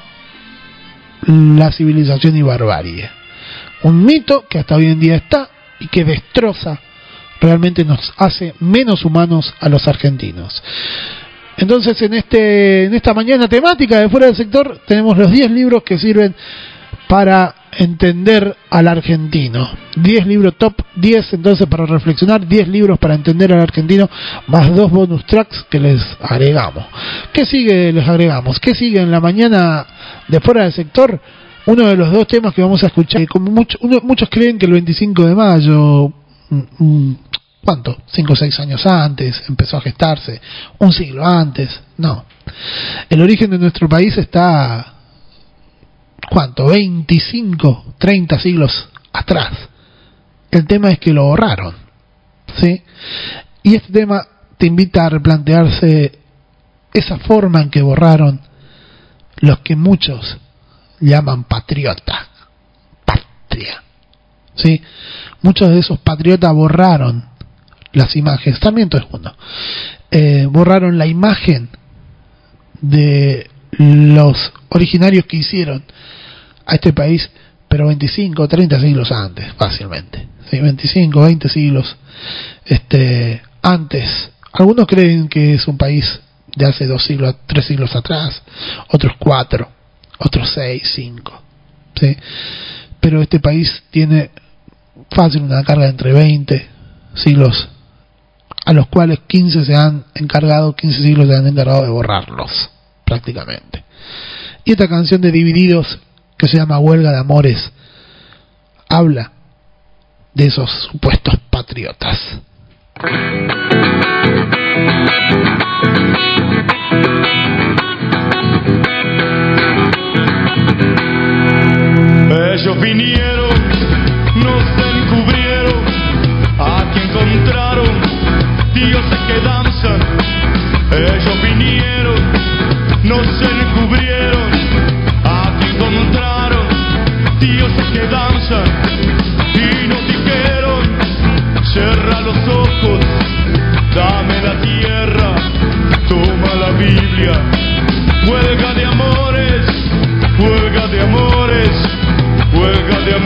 la civilización y barbarie. Un mito que hasta hoy en día está y que destroza, realmente nos hace menos humanos a los argentinos. Entonces, en esta mañana temática de Fuera del Sector, tenemos los 10 libros que sirven para entender al argentino. 10 libros top 10, entonces, para reflexionar, 10 libros para entender al argentino, más 2 bonus tracks que les agregamos. ¿Qué sigue? Les agregamos. ¿Qué sigue en la mañana de Fuera del Sector? Uno de los 2 temas que vamos a escuchar, como muchos creen que el 25 de mayo... ¿Cuánto? 5 o 6 años antes empezó a gestarse, un siglo antes. No, el origen de nuestro país está, ¿cuánto? 25, 30 siglos atrás. El tema es que lo borraron, ¿sí? Y este tema te invita a replantearse esa forma en que borraron los que muchos llaman patriota, patria, ¿sí? Muchos de esos patriotas borraron las imágenes, Sarmiento es uno, borraron la imagen de los originarios que hicieron a este país, pero 25 o 30 siglos antes, fácilmente, ¿sí? 25, 20 siglos antes. Algunos creen que es un país de hace 2 siglos, 3 siglos atrás, otros 4, otros 6, 5, ¿sí? Pero este país tiene fácil una carga de entre 20 siglos, a los cuales 15 siglos se han encargado de borrarlos, prácticamente. Y esta canción de Divididos, que se llama Huelga de Amores, habla de esos supuestos patriotas. Ellos vinieron, nos encubrieron, aquí encontraron dioses que danzan. Ellos vinieron, nos encubrieron, aquí encontraron dioses que danzan, y nos dijeron, cierra los ojos, dame la tierra, toma la Biblia. Huelga de amores, huelga de amores, huelga de amores.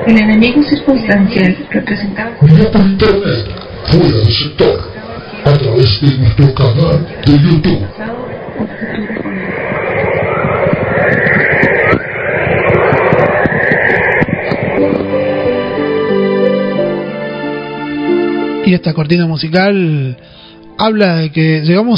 El enemigo circunstancial representaba Vía por internet, fuera del sector, a través de nuestro canal de YouTube. Y esta cortina musical habla de que llegamos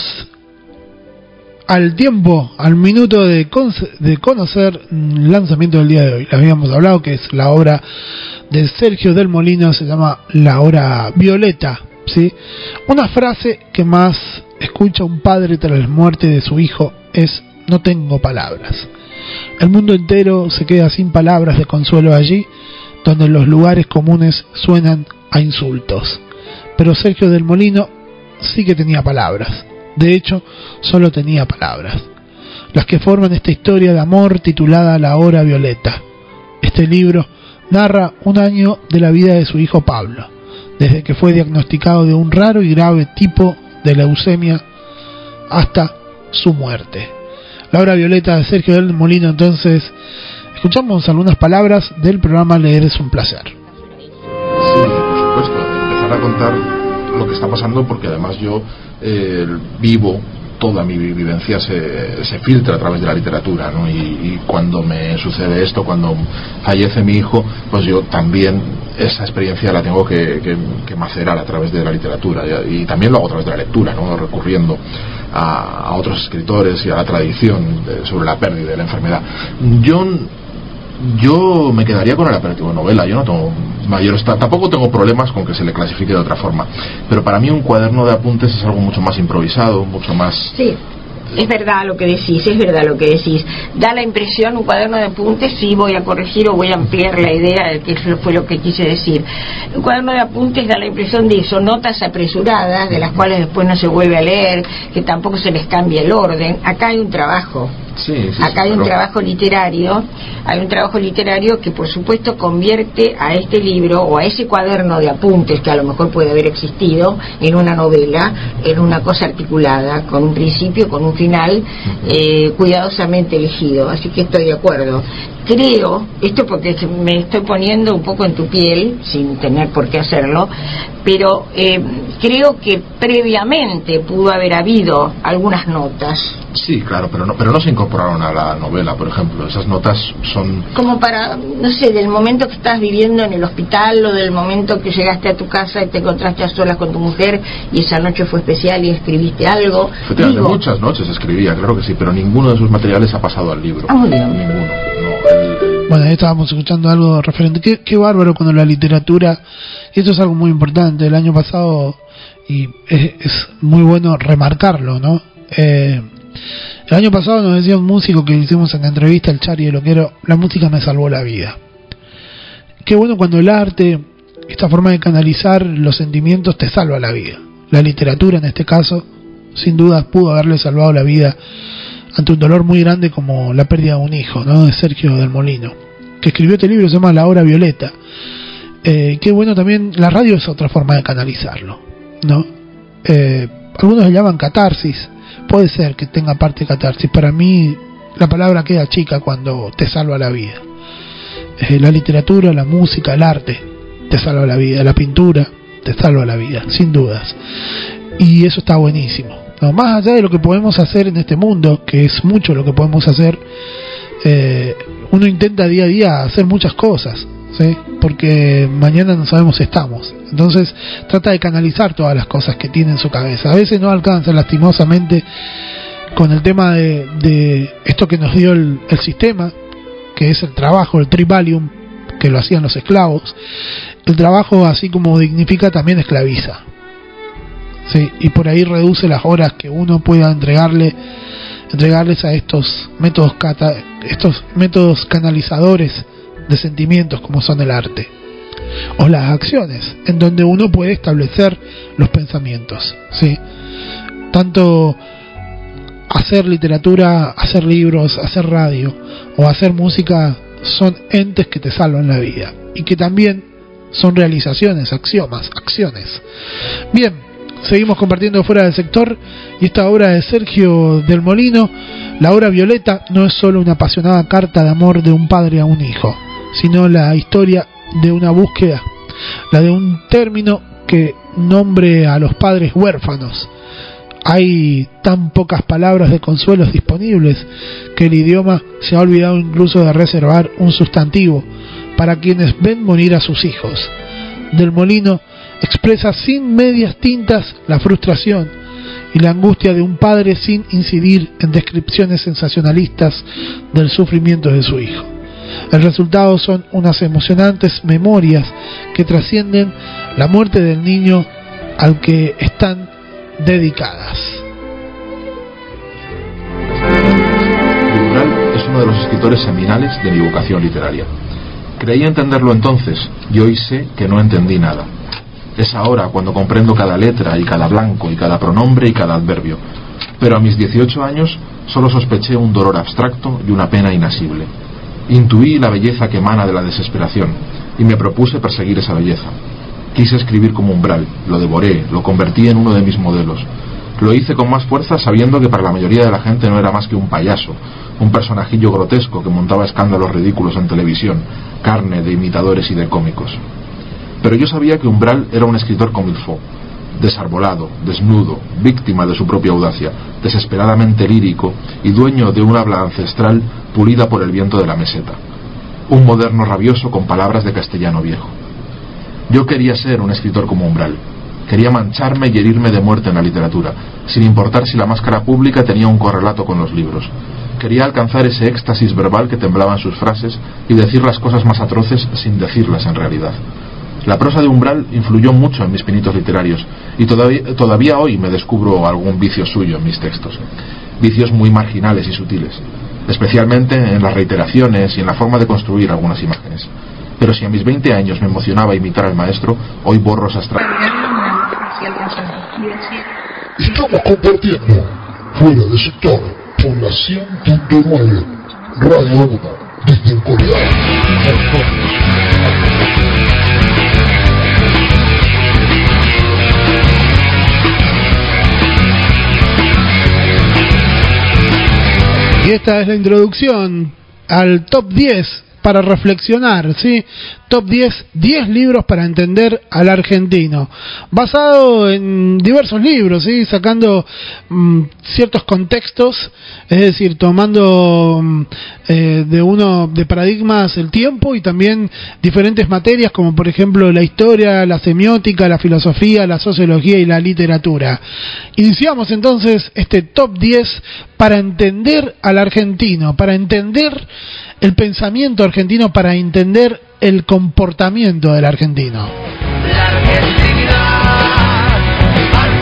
al tiempo, al minuto de conocer el lanzamiento del día de hoy. Habíamos hablado que es la obra de Sergio del Molino, se llama La Hora Violeta, ¿sí? Una frase que más escucha un padre tras la muerte de su hijo es: no tengo palabras. El mundo entero se queda sin palabras de consuelo allí, donde los lugares comunes suenan a insultos. Pero Sergio del Molino sí que tenía palabras. De hecho, solo tenía palabras, las que forman esta historia de amor titulada La Hora Violeta. Este libro narra un año de la vida de su hijo Pablo, desde que fue diagnosticado de un raro y grave tipo de leucemia hasta su muerte. La Hora Violeta de Sergio del Molino. Entonces, escuchamos algunas palabras del programa Leer es un placer. Sí, por supuesto, empezar a contar lo que está pasando, porque además yo vivo, toda mi vivencia se filtra a través de la literatura, ¿no? Y cuando me sucede esto, cuando fallece mi hijo, pues yo también esa experiencia la tengo que macerar a través de la literatura, y también lo hago a través de la lectura, ¿no? Recurriendo a otros escritores y a la tradición sobre la pérdida de la enfermedad. Yo me quedaría con el aperitivo novela. Yo no tengo tampoco tengo problemas con que se le clasifique de otra forma, pero para mí un cuaderno de apuntes es algo mucho más improvisado, mucho más... Sí, es verdad lo que decís, da la impresión, un cuaderno de apuntes, sí, voy a corregir o voy a ampliar la idea de que fue lo que quise decir. Un cuaderno de apuntes da la impresión de eso, notas apresuradas, de las cuales después no se vuelve a leer, que tampoco se les cambia el orden. Acá hay un trabajo. Acá hay un trabajo literario, que por supuesto convierte a este libro o a ese cuaderno de apuntes, que a lo mejor puede haber existido, en una novela, en una cosa articulada, con un principio, con un final cuidadosamente elegido. Así que estoy de acuerdo. Creo, esto porque me estoy poniendo un poco en tu piel, sin tener por qué hacerlo, pero creo que previamente pudo haber habido algunas notas. Sí, claro, pero no se incorporaron a la novela, por ejemplo. Esas notas son... como para, no sé, del momento que estás viviendo en el hospital, o del momento que llegaste a tu casa y te encontraste a solas con tu mujer y esa noche fue especial y escribiste algo. Efectivamente, muchas noches escribía, claro que sí, pero ninguno de sus materiales ha pasado al libro. Muy bien. Ninguno. Bueno, ahí estábamos escuchando algo referente. Qué bárbaro cuando la literatura, y esto es algo muy importante, el año pasado, y es muy bueno remarcarlo, ¿no? El año pasado nos decía un músico que hicimos en la entrevista, el Chari de Loquero: la música me salvó la vida. Qué bueno cuando el arte, esta forma de canalizar los sentimientos, te salva la vida. La literatura, en este caso, sin duda pudo haberle salvado la vida ante un dolor muy grande como la pérdida de un hijo, ¿no? De Sergio del Molino, que escribió este libro, se llama La Hora Violeta. Qué bueno también, la radio es otra forma de canalizarlo, ¿no? Algunos le llaman catarsis, puede ser que tenga parte de catarsis. Para mí la palabra queda chica cuando te salva la vida. La literatura, la música, el arte te salva la vida, la pintura te salva la vida, sin dudas, y eso está buenísimo. No, más allá de lo que podemos hacer en este mundo, que es mucho lo que podemos hacer, uno intenta día a día hacer muchas cosas, ¿sí? Porque mañana no sabemos si estamos. Entonces trata de canalizar todas las cosas que tiene en su cabeza. A veces no alcanza, lastimosamente, con el tema de esto que nos dio el sistema, que es el trabajo, el tribalium, que lo hacían los esclavos. El trabajo, así como dignifica, también esclaviza. Sí, y por ahí reduce las horas que uno pueda entregarles a estos métodos canalizadores de sentimientos, como son el arte o las acciones, en donde uno puede establecer los pensamientos, ¿sí? Tanto hacer literatura, hacer libros, hacer radio o hacer música son entes que te salvan la vida, y que también son realizaciones, acciones. Bien, seguimos compartiendo fuera del sector, y esta obra de Sergio del Molino, La Hora Violeta, no es solo una apasionada carta de amor de un padre a un hijo, sino la historia de una búsqueda, la de un término que nombre a los padres huérfanos. Hay tan pocas palabras de consuelos disponibles que el idioma se ha olvidado incluso de reservar un sustantivo para quienes ven morir a sus hijos. Del Molino expresa sin medias tintas la frustración y la angustia de un padre sin incidir en descripciones sensacionalistas del sufrimiento de su hijo. El resultado son unas emocionantes memorias que trascienden la muerte del niño al que están dedicadas. Umbral es uno de los escritores seminales de mi vocación literaria. Creía entenderlo entonces y hoy sé que no entendí nada. Es ahora cuando comprendo cada letra y cada blanco y cada pronombre y cada adverbio. Pero a mis 18 años solo sospeché un dolor abstracto y una pena inasible. Intuí la belleza que emana de la desesperación y me propuse perseguir esa belleza. Quise escribir como Umbral, lo devoré, lo convertí en uno de mis modelos. Lo hice con más fuerza sabiendo que para la mayoría de la gente no era más que un payaso, un personajillo grotesco que montaba escándalos ridículos en televisión, carne de imitadores y de cómicos. Pero yo sabía que Umbral era un escritor comme il faut, desarbolado, desnudo, víctima de su propia audacia, desesperadamente lírico y dueño de un habla ancestral pulida por el viento de la meseta. Un moderno rabioso con palabras de castellano viejo. Yo quería ser un escritor como Umbral. Quería mancharme y herirme de muerte en la literatura, sin importar si la máscara pública tenía un correlato con los libros. Quería alcanzar ese éxtasis verbal que temblaba en sus frases y decir las cosas más atroces sin decirlas en realidad. La prosa de Umbral influyó mucho en mis pinitos literarios y todavía hoy me descubro algún vicio suyo en mis textos. Vicios muy marginales y sutiles, especialmente en las reiteraciones y en la forma de construir algunas imágenes. Pero si a mis 20 años me emocionaba imitar al maestro, hoy borro esas Estamos compartiendo Fuera de Sector por la 100.9 Radio 1 desde el Coreal. Y esta es la introducción al top 10 para reflexionar, ¿sí? Top 10 libros para entender al argentino, basado en diversos libros, ¿sí? Sacando ciertos contextos, es decir, tomando de paradigmas el tiempo y también diferentes materias como por ejemplo la historia, la semiótica, la filosofía, la sociología y la literatura. Iniciamos entonces este top 10 para entender al argentino, para entender el pensamiento argentino, para entender el comportamiento del argentino. La Argentina, al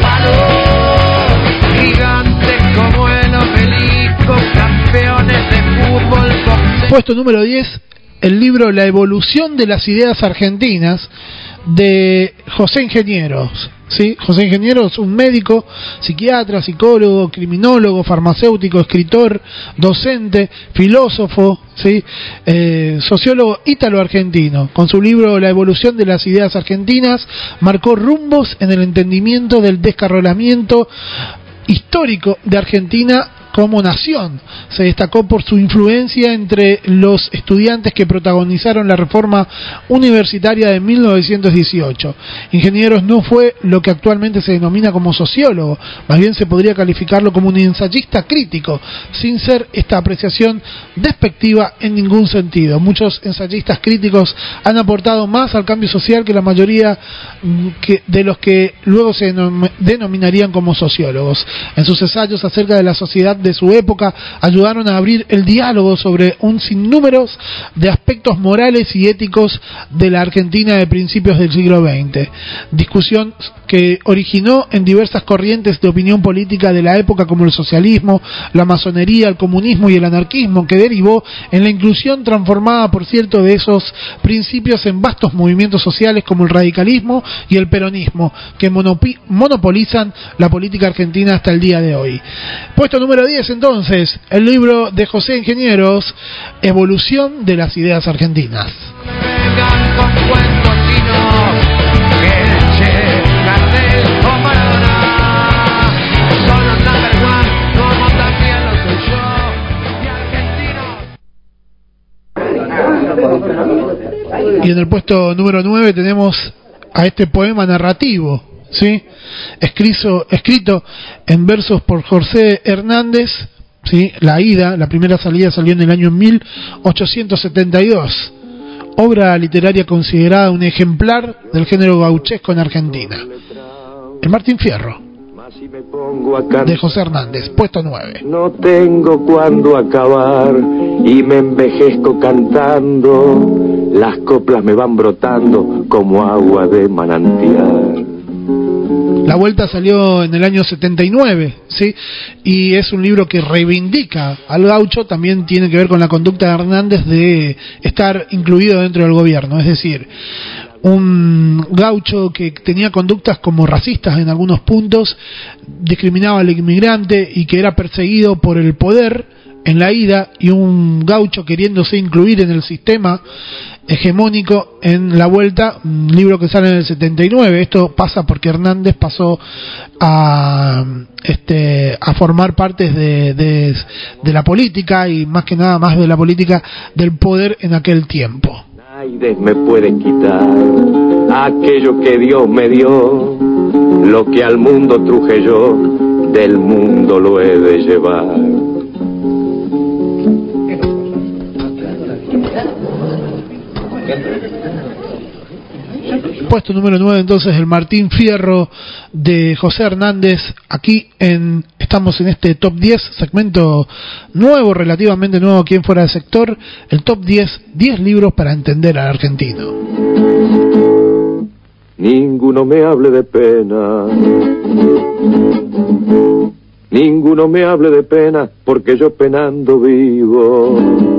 palo, gigantes como el obelisco, campeones de fútbol. Puesto número 10, el libro La evolución de las ideas argentinas, de José Ingenieros. ¿Sí? José Ingenieros, un médico, psiquiatra, psicólogo, criminólogo, farmacéutico, escritor, docente, filósofo, ¿sí? Sociólogo ítalo-argentino. Con su libro La evolución de las ideas argentinas, marcó rumbos en el entendimiento del descarrilamiento histórico de Argentina como nación. Se destacó por su influencia entre los estudiantes que protagonizaron la reforma universitaria de 1918. Ingenieros no fue lo que actualmente se denomina como sociólogo, más bien se podría calificarlo como un ensayista crítico, sin ser esta apreciación despectiva en ningún sentido. Muchos ensayistas críticos han aportado más al cambio social que la mayoría de los que luego se denominarían como sociólogos. En sus ensayos acerca de la sociedad de su época ayudaron a abrir el diálogo sobre un sinnúmero de aspectos morales y éticos de la Argentina de principios del siglo XX. Discusión que originó en diversas corrientes de opinión política de la época como el socialismo, la masonería, el comunismo y el anarquismo, que derivó en la inclusión transformada, por cierto, de esos principios en vastos movimientos sociales como el radicalismo y el peronismo, que monopolizan la política argentina hasta el día de hoy. Puesto número 10 entonces, el libro de José Ingenieros, Evolución de las ideas argentinas. Vengan con cuentos chinos, que el Che, Gardel o Maradona son los number one, como también lo soy yo, y argentino. Y en el puesto número 9 tenemos a este poema narrativo, ¿sí? Escrito en versos por José Hernández, ¿sí? La ida, la primera salida salió en el año 1872. Obra literaria considerada un ejemplar del género gauchesco en Argentina. El Martín Fierro, de José Hernández, puesto 9. No tengo cuándo acabar y me envejezco cantando, las coplas me van brotando como agua de manantial. La Vuelta salió en el año 79, ¿sí? Y es un libro que reivindica al gaucho, también tiene que ver con la conducta de Hernández de estar incluido dentro del gobierno, es decir, un gaucho que tenía conductas como racistas en algunos puntos, discriminaba al inmigrante y que era perseguido por el poder en la ida, y un gaucho queriéndose incluir en el sistema hegemónico en La Vuelta, un libro que sale en el 79. Esto pasa porque Hernández pasó a formar partes de la política, y más que nada más de la política del poder en aquel tiempo. Nadie me puede quitar aquello que Dios me dio, lo que al mundo truje yo, del mundo lo he de llevar. Puesto número 9 entonces el Martín Fierro de José Hernández. Aquí estamos en este top 10, segmento nuevo, relativamente nuevo aquí en Fuera de Sector, el top 10 libros para entender al argentino. Ninguno me hable de pena, ninguno me hable de pena, porque yo penando vivo,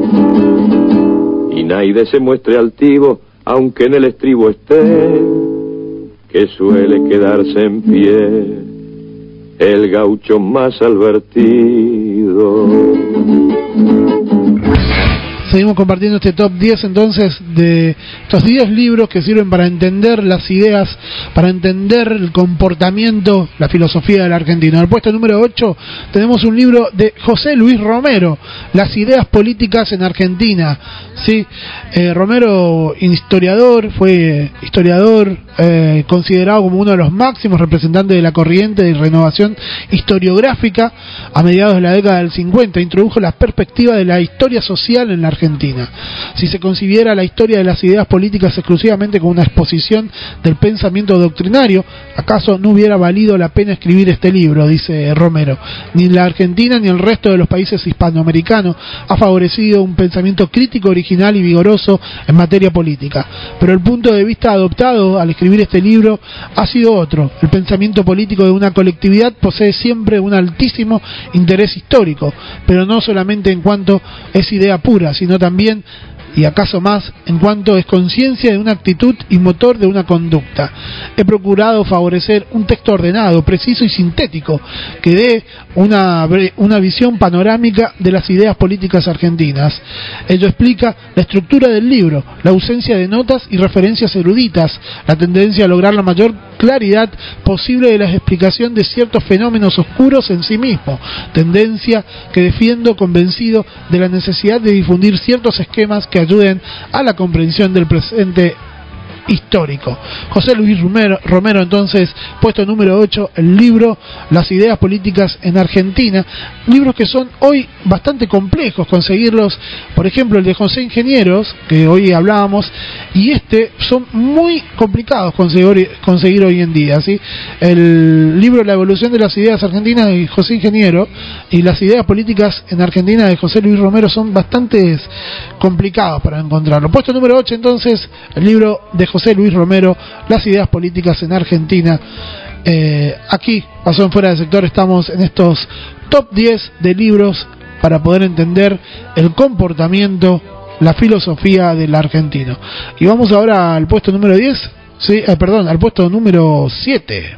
y nadie se muestre altivo, aunque en el estribo esté, que suele quedarse en pie el gaucho más advertido. Seguimos compartiendo este top 10 entonces de estos 10 libros que sirven para entender las ideas, para entender el comportamiento, la filosofía del argentino. En el puesto número 8 tenemos un libro de José Luis Romero, Las ideas políticas en Argentina. Sí, Romero, fue historiador, considerado como uno de los máximos representantes de la corriente de renovación historiográfica a mediados de la década del 50. Introdujo la perspectiva de la historia social en la Argentina. Si se concibiera la historia de las ideas políticas exclusivamente como una exposición del pensamiento doctrinario, ¿acaso no hubiera valido la pena escribir este libro?, dice Romero. Ni la Argentina ni el resto de los países hispanoamericanos ha favorecido un pensamiento crítico, original y vigoroso en materia política. Pero el punto de vista adoptado al escribir este libro ha sido otro. El pensamiento político de una colectividad posee siempre un altísimo interés histórico, pero no solamente en cuanto es idea pura, sino también, y acaso más, en cuanto es conciencia de una actitud y motor de una conducta. He procurado favorecer un texto ordenado, preciso y sintético, que dé una visión panorámica de las ideas políticas argentinas. Ello explica la estructura del libro, la ausencia de notas y referencias eruditas, la tendencia a lograr la mayor claridad posible de la explicación de ciertos fenómenos oscuros en sí mismo, tendencia que defiendo convencido de la necesidad de difundir ciertos esquemas que ayuden a la comprensión del presente histórico. José Luis Romero entonces, puesto número 8, el libro Las ideas políticas en Argentina, libros que son hoy bastante complejos conseguirlos. Por ejemplo, el de José Ingenieros, que hoy hablábamos, y son muy complicados conseguir hoy en día, ¿sí? El libro La evolución de las ideas argentinas de José Ingeniero y Las ideas políticas en Argentina de José Luis Romero son bastante complicados para encontrarlo. Puesto número 8 entonces, el libro de José Luis Romero, Las ideas políticas en Argentina. Aquí, pasó en Fuera de Sector, estamos en estos top 10 de libros para poder entender el comportamiento, la filosofía del argentino. Y vamos ahora al puesto número 10, al puesto número 7.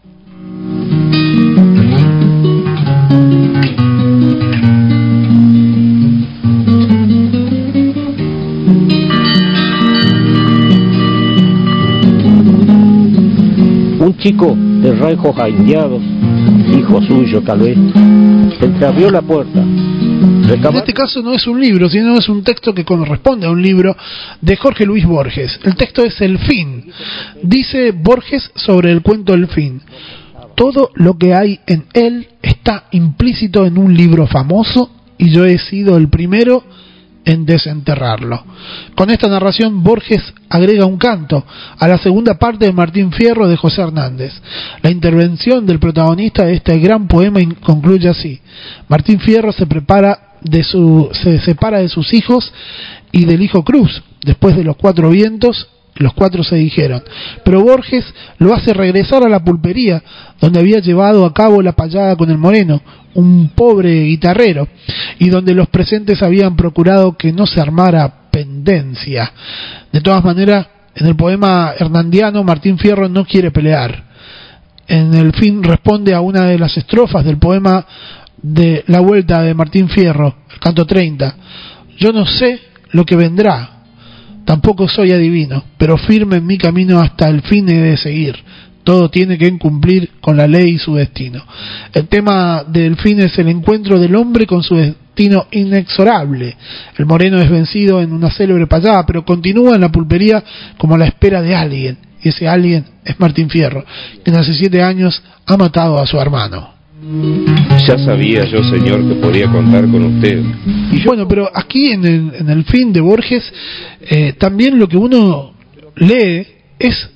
Un chico de rasgos indiados, hijo suyo tal vez, entreabrió la puerta En este caso no es un libro, sino es un texto que corresponde a un libro de Jorge Luis Borges. El texto es El fin. Dice Borges sobre el cuento El fin: todo lo que hay en él está implícito en un libro famoso y yo he sido el primero en desenterrarlo. Con esta narración Borges agrega un canto a la segunda parte de Martín Fierro de José Hernández. La intervención del protagonista de este gran poema concluye así: Martín Fierro se separa de sus hijos y del hijo Cruz. Después de los 4 vientos, los 4 se dijeron. Pero Borges lo hace regresar a la pulpería donde había llevado a cabo la payada con el Moreno, un pobre guitarrero, y donde los presentes habían procurado que no se armara pendencia. De todas maneras, en el poema hernandiano Martín Fierro no quiere pelear. En El fin responde a una de las estrofas del poema de La Vuelta de Martín Fierro, el canto 30. Yo no sé lo que vendrá, tampoco soy adivino, pero firme en mi camino hasta el fin he de seguir. Todo tiene que cumplir con la ley y su destino. El tema del fin es el encuentro del hombre con su destino inexorable. El Moreno es vencido en una célebre payada, pero continúa en la pulpería como a la espera de alguien. Y ese alguien es Martín Fierro, quien hace 7 años ha matado a su hermano. Ya sabía yo, señor, que podía contar con usted. Y bueno, pero aquí en el fin de Borges, también lo que uno lee es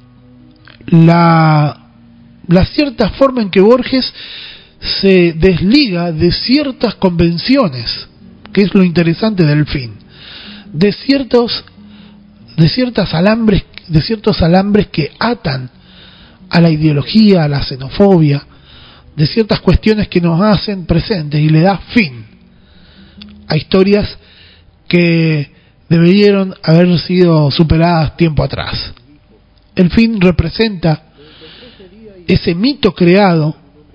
la cierta forma en que Borges se desliga de ciertas convenciones, que es lo interesante del fin, de ciertos alambres que atan a la ideología, a la xenofobia, de ciertas cuestiones que nos hacen presentes, y le da fin a historias que debieron haber sido superadas tiempo atrás. El fin representa ese mito creado,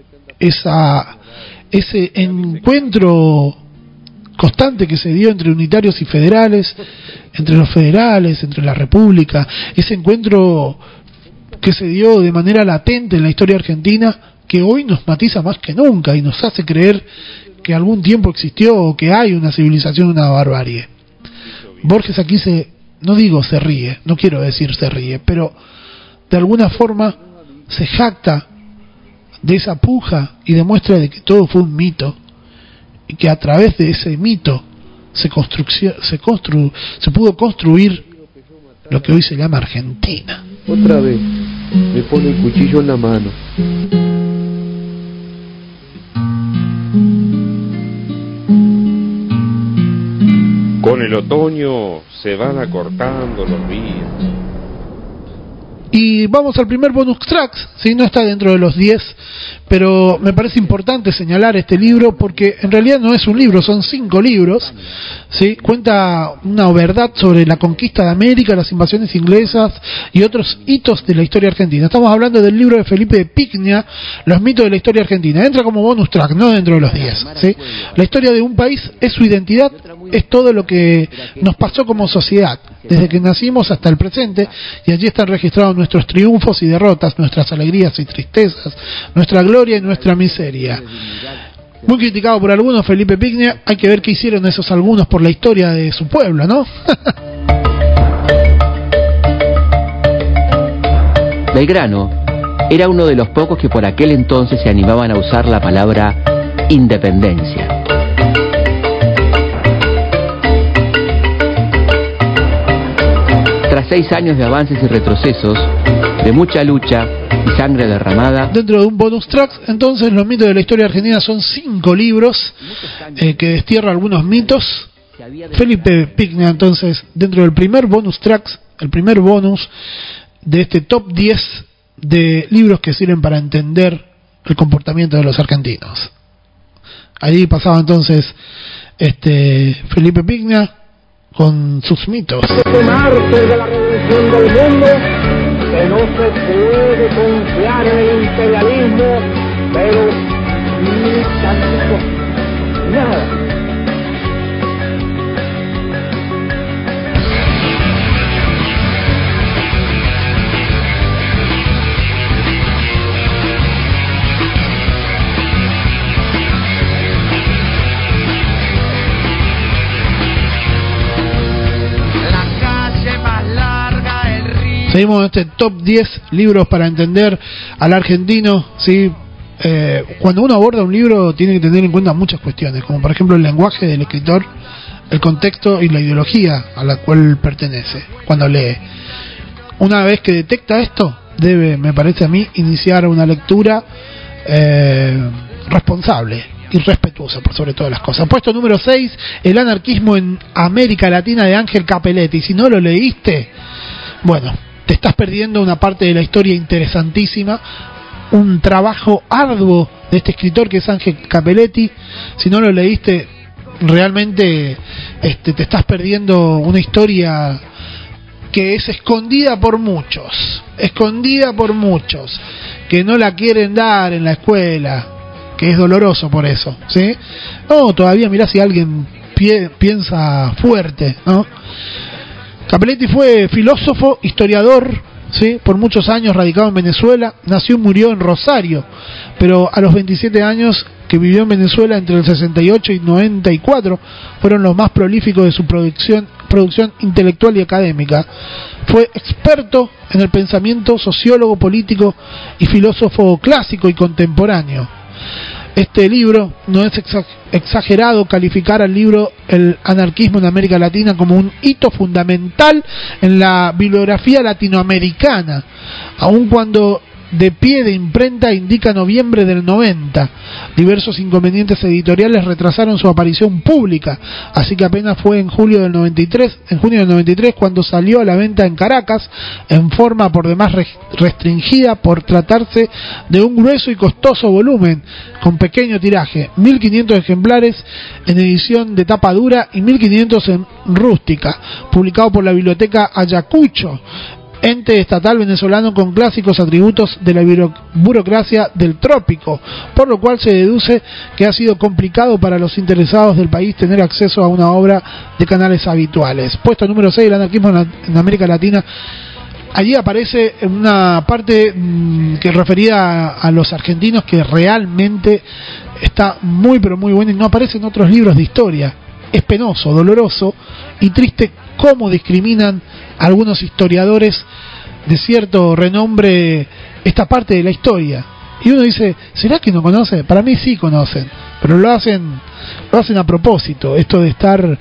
ese encuentro constante que se dio entre unitarios y federales, entre los federales, entre la república, ese encuentro que se dio de manera latente en la historia argentina, que hoy nos matiza más que nunca y nos hace creer que algún tiempo existió o que hay una civilización, una barbarie. Borges aquí no digo se ríe, no quiero decir se ríe, pero de alguna forma se jacta de esa puja y demuestra de que todo fue un mito, y que a través de ese mito se pudo construir lo que hoy se llama Argentina. Otra vez me pone el cuchillo en la mano. Con el otoño se van acortando los días. Y vamos al primer bonus tracks, ¿sí? No está dentro de los 10, pero me parece importante señalar este libro porque en realidad no es un libro, son 5 libros, ¿sí? Cuenta una verdad sobre la conquista de América, las invasiones inglesas y otros hitos de la historia argentina. Estamos hablando del libro de Felipe de Pigna, Los mitos de la historia argentina. Entra como bonus track, no dentro de los 10, ¿sí? La historia de un país es su identidad, es todo lo que nos pasó como sociedad, desde que nacimos hasta el presente, y allí están registrados nuestros triunfos y derrotas, nuestras alegrías y tristezas, nuestra gloria y nuestra miseria. Muy criticado por algunos, Felipe Pigna, hay que ver qué hicieron esos algunos por la historia de su pueblo, ¿no? Belgrano era uno de los pocos que por aquel entonces se animaban a usar la palabra independencia. Tras 6 años de avances y retrocesos, de mucha lucha y sangre derramada. Dentro de un bonus track, entonces, los mitos de la historia argentina son 5 libros que destierran algunos mitos. Felipe Pigna, entonces, dentro del primer bonus track, el primer bonus de este top 10 de libros que sirven para entender el comportamiento de los argentinos. Ahí pasaba entonces Felipe Pigna con sus mitos. Mártir de la revolución del mundo, que no se puede confiar en el imperialismo, pero ni tampoco nada. Seguimos en este top 10 libros para entender al argentino, ¿sí? Cuando uno aborda un libro tiene que tener en cuenta muchas cuestiones, como por ejemplo el lenguaje del escritor, el contexto y la ideología a la cual pertenece cuando lee. Una vez que detecta esto, debe, me parece a mí, iniciar una lectura responsable y respetuosa por sobre todas las cosas. Puesto número 6, El anarquismo en América Latina, de Ángel Capelletti. Si no lo leíste, bueno, te estás perdiendo una parte de la historia interesantísima, un trabajo arduo de este escritor que es Ángel Capelletti. Si no lo leíste, realmente te estás perdiendo una historia que es escondida por muchos, que no la quieren dar en la escuela, que es doloroso por eso, ¿sí? No, todavía mirá si alguien piensa fuerte, ¿no? Capelletti fue filósofo, historiador, ¿sí? Por muchos años radicado en Venezuela, nació y murió en Rosario, pero a los 27 años que vivió en Venezuela entre el 68 y 94 fueron los más prolíficos de su producción intelectual y académica. Fue experto en el pensamiento, sociólogo, político y filósofo clásico y contemporáneo. Este libro, no es exagerado calificar al libro El anarquismo en América Latina como un hito fundamental en la bibliografía latinoamericana, aun cuando de pie de imprenta indica noviembre del 90. Diversos inconvenientes editoriales retrasaron su aparición pública, así que apenas fue en junio del 93 cuando salió a la venta en Caracas, en forma por demás restringida por tratarse de un grueso y costoso volumen con pequeño tiraje, 1500 ejemplares en edición de tapa dura y 1500 en rústica, publicado por la Biblioteca Ayacucho, ente estatal venezolano con clásicos atributos de la burocracia del trópico, por lo cual se deduce que ha sido complicado para los interesados del país tener acceso a una obra de canales habituales. Puesto número 6, El anarquismo en América Latina. Allí aparece una parte que refería a los argentinos, que realmente está muy pero muy buena y no aparece en otros libros de historia. Es penoso, doloroso y triste cómo discriminan algunos historiadores de cierto renombre esta parte de la historia. Y uno dice, ¿será que no conoce? Para mí sí conocen, pero lo hacen a propósito, esto de estar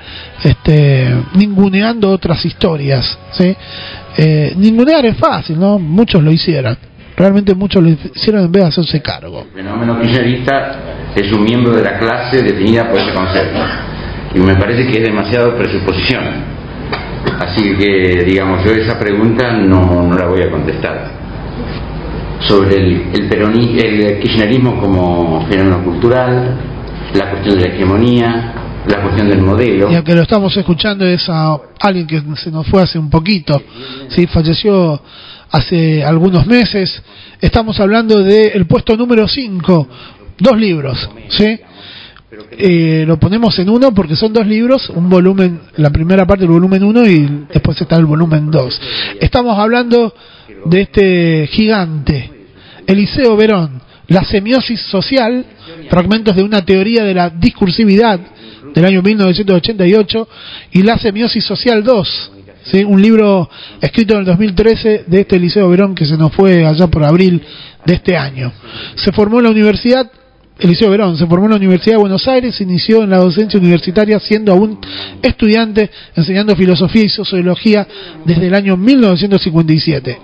ninguneando otras historias, ¿sí? Ningunear es fácil, ¿no? Muchos lo hicieron. Realmente muchos lo hicieron en vez de hacerse cargo. El fenómeno kirchnerista es un miembro de la clase definida por ese concepto. Y me parece que es demasiado presuposición. Así que, digamos, yo esa pregunta no la voy a contestar. Sobre el kirchnerismo como fenómeno cultural, la cuestión de la hegemonía, la cuestión del modelo. Y aunque lo estamos escuchando es a alguien que se nos fue hace un poquito, ¿sí? Falleció hace algunos meses. Estamos hablando del puesto número 5, 2 libros, ¿sí? Lo ponemos en uno porque son 2 libros, un volumen, la primera parte del volumen 1 y después está el volumen 2. Estamos hablando de este gigante, Eliseo Verón, La semiosis social, fragmentos de una teoría de la discursividad, del año 1988, y La semiosis social 2, ¿sí? Un libro escrito en el 2013 de este Eliseo Verón que se nos fue allá por abril de este año. Eliseo Verón se formó en la Universidad de Buenos Aires, inició en la docencia universitaria siendo aún estudiante, enseñando filosofía y sociología desde el año 1957.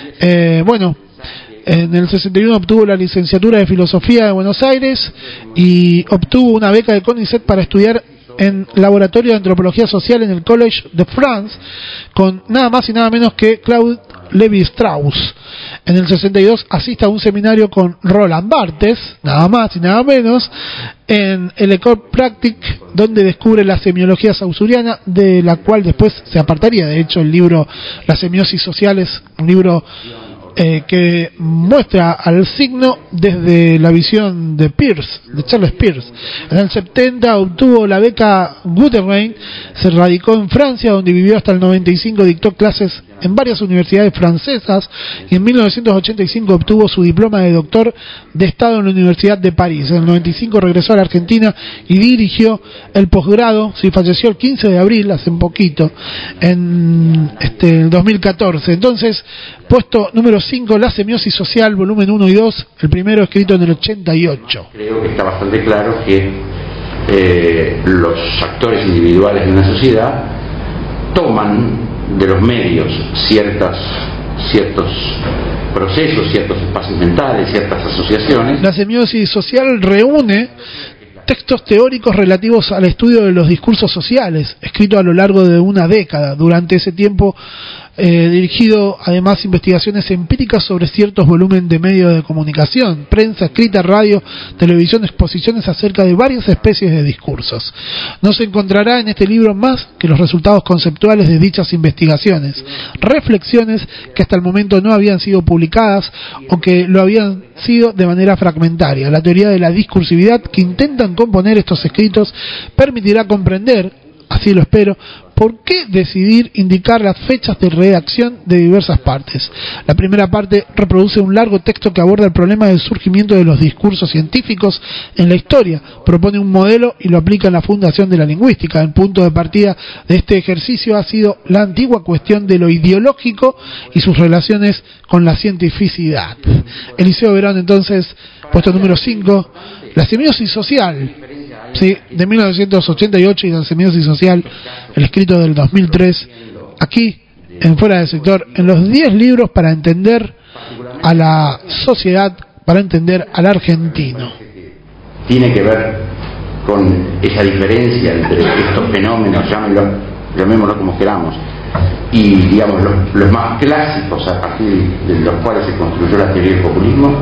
En el 61 obtuvo la licenciatura de filosofía de Buenos Aires y obtuvo una beca de CONICET para estudiar en laboratorio de antropología social en el College de France con nada más y nada menos que Claude Lévi-Strauss. En el 62 asiste a un seminario con Roland Barthes, nada más y nada menos, en el École Pratique, donde descubre la semiología saussuriana, de la cual después se apartaría. De hecho, el libro La semiosis social es un libro que muestra al signo desde la visión de Charles Peirce. En el 70 obtuvo la beca Guggenheim, se radicó en Francia, donde vivió hasta el 95, dictó clases en varias universidades francesas y en 1985 obtuvo su diploma de doctor de Estado en la Universidad de París. En el 95 regresó a la Argentina y dirigió el posgrado, falleció el 15 de abril, hace un poquito, en el 2014. Entonces, puesto número 5, La semiosis social, volumen 1 y 2, el primero escrito en el 88. Creo que está bastante claro que los actores individuales de una sociedad toman de los medios ciertos procesos, ciertos espacios mentales, ciertas asociaciones. La semiosis social reúne textos teóricos relativos al estudio de los discursos sociales, escrito a lo largo de una década. Durante ese tiempo dirigido además investigaciones empíricas sobre ciertos volúmenes de medios de comunicación, prensa escrita, radio, televisión, exposiciones acerca de varias especies de discursos. No se encontrará en este libro más que los resultados conceptuales de dichas investigaciones, reflexiones que hasta el momento no habían sido publicadas o que lo habían sido de manera fragmentaria. La teoría de la discursividad que intentan componer estos escritos permitirá comprender, así lo espero, por qué decidir indicar las fechas de redacción de diversas partes. La primera parte reproduce un largo texto que aborda el problema del surgimiento de los discursos científicos en la historia, propone un modelo y lo aplica en la fundación de la lingüística. El punto de partida de este ejercicio ha sido la antigua cuestión de lo ideológico y sus relaciones con la cientificidad. Eliseo Verón, entonces, puesto número 5, La semiosis social, sí, de 1988, y La semiosis social, el escrito del 2003, aquí, en Fuera del Sector, en los 10 libros para entender a la sociedad, para entender al argentino. Tiene que ver con esa diferencia entre estos fenómenos, llamémoslo como queramos, y digamos los más clásicos a partir de los cuales se construyó la teoría del populismo.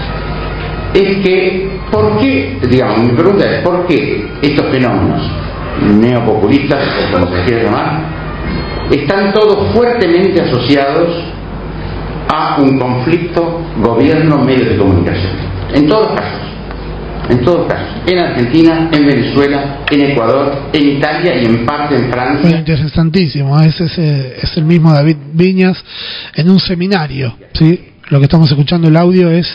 Es que, ¿por qué? Digamos, mi pregunta es, ¿por qué estos fenómenos neopopulistas, o como se quiera llamar, están todos fuertemente asociados a un conflicto gobierno-medios de comunicación? En todos casos, en Argentina, en Venezuela, en Ecuador, en Italia y en parte en Francia. Muy interesantísimo, es el mismo David Viñas en un seminario, ¿sí? Lo que estamos escuchando, el audio es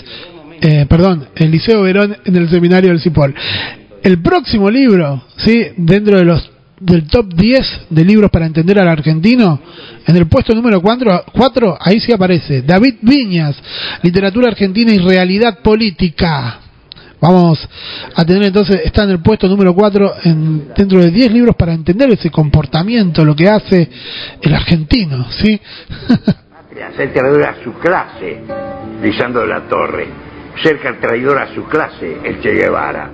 Eliseo Verón en el seminario del Cipol. El próximo libro, ¿sí?, dentro de del top 10 de libros para entender al argentino, en el puesto número 4, ahí sí aparece David Viñas, Literatura Argentina y Realidad Política. Vamos a tener entonces, está en el puesto número 4 dentro de 10 libros para entender ese comportamiento, lo que hace el argentino, ¿sí? Ser traidor a su clase, Lisandro de la Torre. Ser traidor a su clase, el Che Guevara.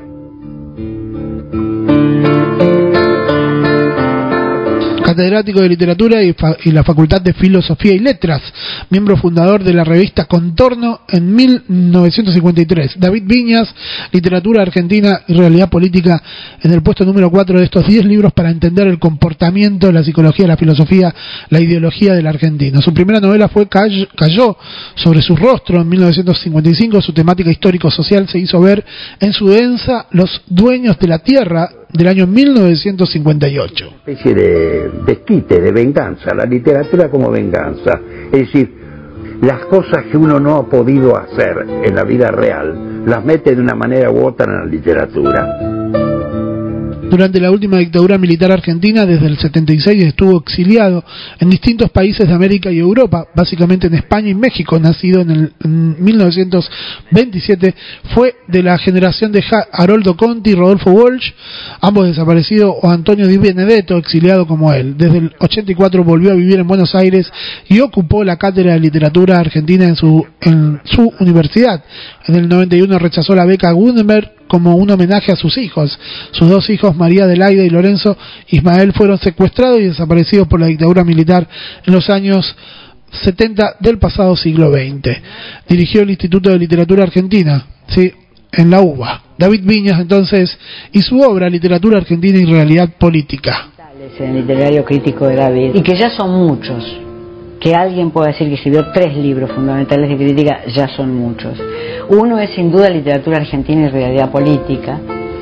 Catedrático de Literatura y la Facultad de Filosofía y Letras, miembro fundador de la revista Contorno en 1953. David Viñas, Literatura Argentina y Realidad Política, en el puesto número 4 de estos 10 libros para entender el comportamiento, la psicología, la filosofía, la ideología del argentino. Su primera novela fue Cayó sobre su rostro en 1955. Su temática histórico-social se hizo ver en su densa Los dueños de la tierra, del año 1958. Una especie de desquite, de venganza, la literatura como venganza. Es decir, las cosas que uno no ha podido hacer en la vida real, las mete de una manera u otra en la literatura. Durante la última dictadura militar argentina, desde el 76, estuvo exiliado en distintos países de América y Europa, básicamente en España y México. Nacido en 1927, fue de la generación de Haroldo Conti y Rodolfo Walsh, ambos desaparecidos, o Antonio Di Benedetto, exiliado como él. Desde el 84 volvió a vivir en Buenos Aires y ocupó la cátedra de literatura argentina en su universidad. En el 91 rechazó la beca Gutenberg como un homenaje a sus hijos. Sus 2 hijos, María Adelaida y Lorenzo Ismael, fueron secuestrados y desaparecidos por la dictadura militar en los años 70 del pasado siglo XX. Dirigió el Instituto de Literatura Argentina, ¿sí?, en la UBA. David Viñas, entonces, y su obra Literatura Argentina y Realidad Política. El literario crítico de David, y que ya son muchos. Que alguien pueda decir que escribió 3 libros fundamentales de crítica, ya son muchos. Uno es sin duda Literatura Argentina y Realidad Política,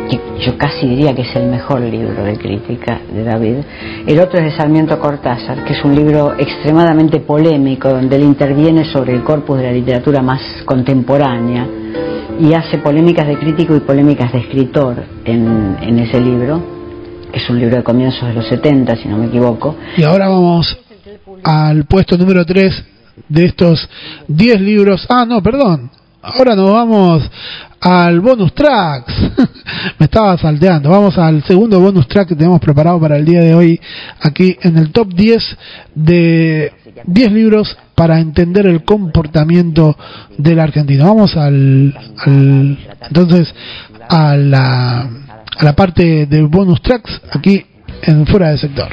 que yo casi diría que es el mejor libro de crítica de David. El otro es de Sarmiento Cortázar, que es un libro extremadamente polémico, donde él interviene sobre el corpus de la literatura más contemporánea y hace polémicas de crítico y polémicas de escritor en ese libro. Es un libro de comienzos de los 70, si no me equivoco. Y ahora vamos al puesto número 3 de estos 10 libros. Ahora nos vamos al bonus tracks. Me estaba salteando. Vamos al segundo bonus track que tenemos preparado para el día de hoy, aquí en el top 10 de 10 libros para entender el comportamiento del argentino. Vamos entonces a la parte de bonus tracks aquí en Fuera de Sector.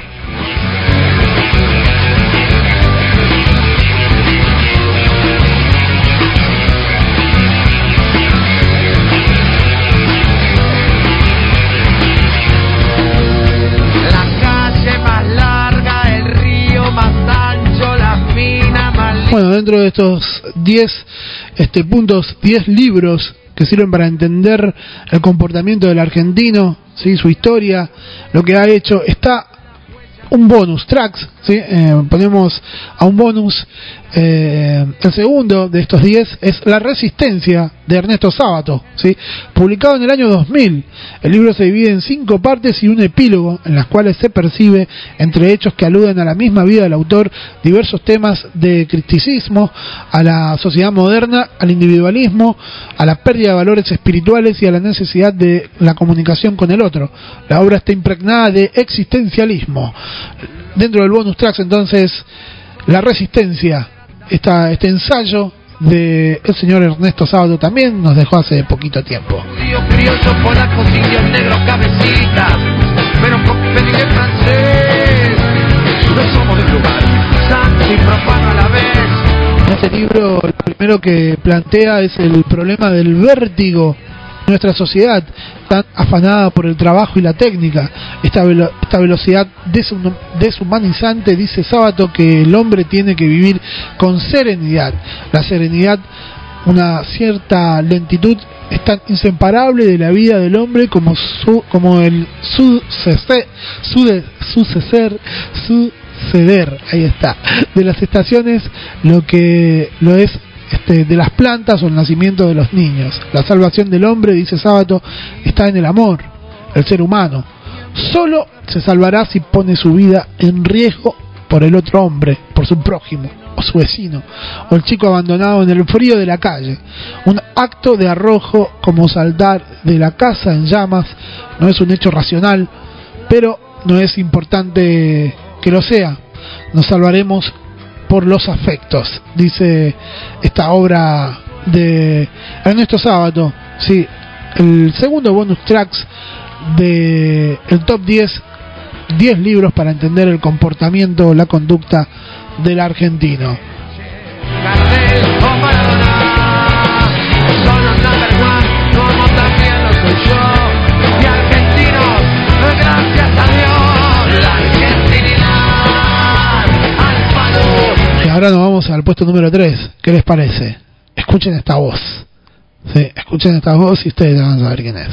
Bueno, dentro de estos 10 puntos, 10 libros que sirven para entender el comportamiento del argentino, ¿sí? Su historia, lo que ha hecho, está un bonus tracks, ¿sí? Ponemos a un bonus. El segundo de estos 10 es La Resistencia, de Ernesto Sábato, ¿sí? Publicado en el año 2000. El libro se divide en 5 partes y un epílogo, en las cuales se percibe, entre hechos que aluden a la misma vida del autor, diversos temas de criticismo, a la sociedad moderna, al individualismo, a la pérdida de valores espirituales y a la necesidad de la comunicación con el otro. La obra está impregnada de existencialismo. Dentro del bonus tracks, entonces, La Resistencia, este ensayo de el señor Ernesto Sábato, también nos dejó hace poquito tiempo. Criollos, polacos, indios, negros, cabecitas, pero con pediré francés. No somos de un lugar santo y profano a la vez. En este libro, lo primero que plantea es el problema del vértigo. Nuestra sociedad tan afanada por el trabajo y la técnica, esta velocidad deshumanizante, dice Sábato, que el hombre tiene que vivir con serenidad. La serenidad, una cierta lentitud, es tan inseparable de la vida del hombre como el suceder, ahí está, de las estaciones, lo que lo es de las plantas o el nacimiento de los niños. La salvación del hombre, dice Sábato, está en el amor. El ser humano solo se salvará si pone su vida en riesgo por el otro hombre, por su prójimo o su vecino, o el chico abandonado en el frío de la calle. Un acto de arrojo como saltar de la casa en llamas no es un hecho racional, pero no es importante que lo sea. Nos salvaremos por los afectos, dice esta obra de Ernesto Sábato. Sí, el segundo bonus tracks de el top 10 libros para entender el comportamiento, la conducta del argentino. Y ahora nos vamos al puesto número 3. ¿Qué les parece? Escuchen esta voz. Sí, escuchen esta voz y ustedes van a saber quién es.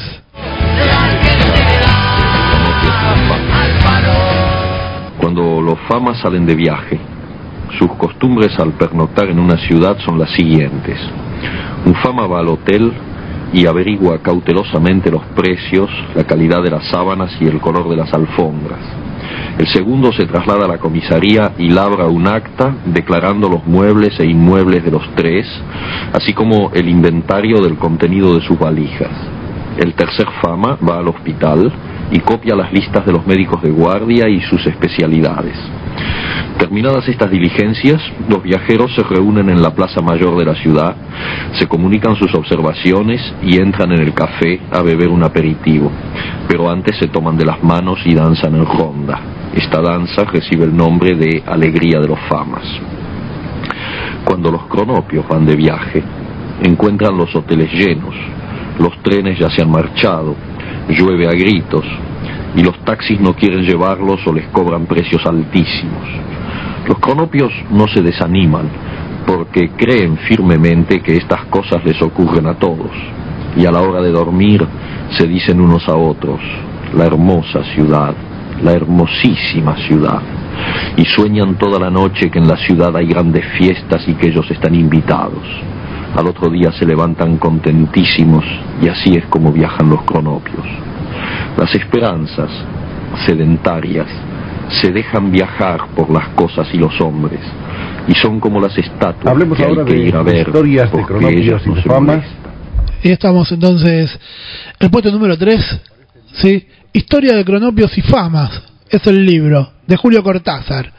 Cuando los famas salen de viaje, sus costumbres al pernoctar en una ciudad son las siguientes. Un fama va al hotel y averigua cautelosamente los precios, la calidad de las sábanas y el color de las alfombras. El segundo se traslada a la comisaría y labra un acta declarando los muebles e inmuebles de los tres, así como el inventario del contenido de sus valijas. El tercer fama va al hospital y copia las listas de los médicos de guardia y sus especialidades. Terminadas estas diligencias, los viajeros se reúnen en la plaza mayor de la ciudad, se comunican sus observaciones y entran en el café a beber un aperitivo, pero antes se toman de las manos y danzan en ronda. Esta danza recibe el nombre de Alegría de los Famas. Cuando los cronopios van de viaje, encuentran los hoteles llenos, los trenes ya se han marchado, llueve a gritos y los taxis no quieren llevarlos o les cobran precios altísimos. Los cronopios no se desaniman porque creen firmemente que estas cosas les ocurren a todos, y a la hora de dormir Se dicen unos a otros, la hermosa ciudad, la hermosísima ciudad, y sueñan toda la noche que en la ciudad hay grandes fiestas y que ellos están invitados. Al otro día se levantan contentísimos y así es como viajan los cronopios. Las esperanzas, sedentarias, se dejan viajar por las cosas y los hombres, y son como las estatuas. Hablemos que hay ahora que ir a de ver, historias de porque ellas cronopios no y se famas. molestan. Y estamos entonces, el puesto número 3, ¿sí? Historia de cronopios y famas, es el libro de Julio Cortázar,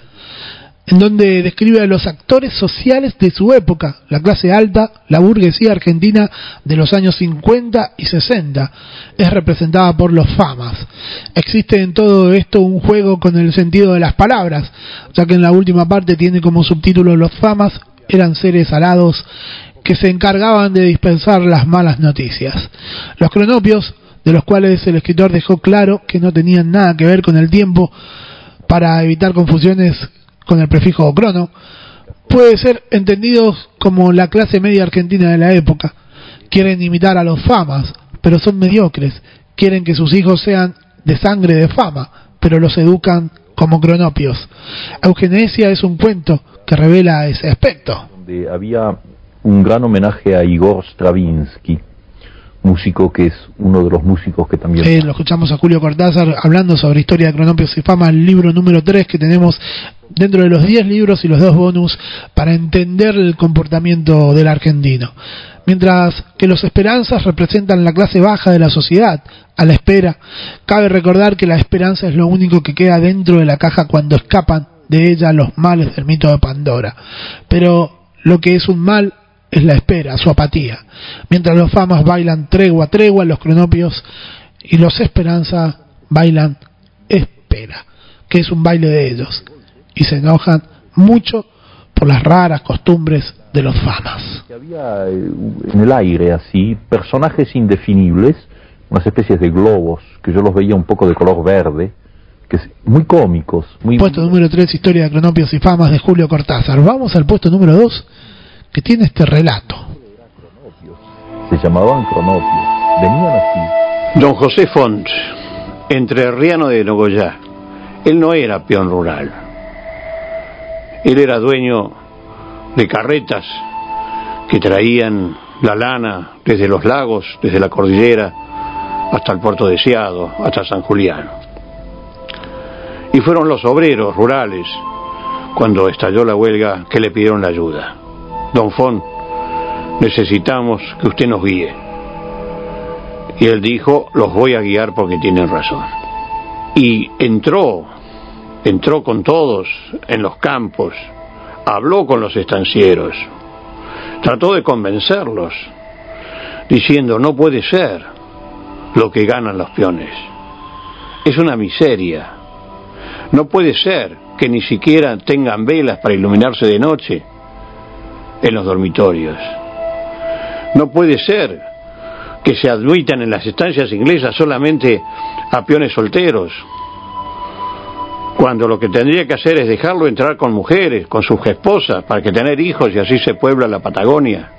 en donde describe a los actores sociales de su época, la clase alta, la burguesía argentina de los años 50 y 60, es representada por los famas. Existe en todo esto un juego con el sentido de las palabras, ya que en la última parte tiene como subtítulo: los famas eran seres alados que se encargaban de dispensar las malas noticias. Los cronopios, de los cuales el escritor dejó claro que no tenían nada que ver con el tiempo para evitar confusiones con el prefijo crono, puede ser entendidos como la clase media argentina de la época. Quieren imitar a los famas, pero son mediocres. Quieren que sus hijos sean de sangre de fama, pero los educan como cronopios. Eugenesia es un cuento que revela ese aspecto. Donde había un gran homenaje a Igor Stravinsky, músico que es uno de los músicos que también... Lo escuchamos a Julio Cortázar hablando sobre historia de cronopios y fama, el libro número 3 que tenemos dentro de los 10 libros y los 2 bonus para entender el comportamiento del argentino. Mientras que los esperanzas representan la clase baja de la sociedad, a la espera, cabe recordar que la esperanza es lo único que queda dentro de la caja cuando escapan de ella los males del mito de Pandora. Pero lo que es un mal es la espera, su apatía. Mientras los famas bailan tregua a tregua, los cronopios y los esperanza bailan espera, que es un baile de ellos, y se enojan mucho por las raras costumbres de los famas. Había en el aire así personajes indefinibles, unas especies de globos que yo los veía un poco de color verde, que es muy cómicos. Puesto número 3, historia de cronopios y famas de Julio Cortázar. Vamos al puesto número 2, que tiene este relato. Se llamaban cronopios, venían así. Don José Font, entrerriano de Nogoyá. Él no era peón rural. Él era dueño de carretas que traían la lana desde los lagos, desde la cordillera, hasta el puerto deseado, hasta San Julián. Y fueron los obreros rurales, cuando estalló la huelga, que le pidieron la ayuda. Don Font, necesitamos que usted nos guíe. Y él dijo, los voy a guiar porque tienen razón. Y entró con todos en los campos, habló con los estancieros, trató de convencerlos, diciendo, no puede ser lo que ganan los peones. Es una miseria. No puede ser que ni siquiera tengan velas para iluminarse de noche en los dormitorios. No puede ser que se admitan en las estancias inglesas solamente a peones solteros, cuando lo que tendría que hacer es dejarlo entrar con mujeres, con sus esposas, para que tener hijos y así se puebla la Patagonia.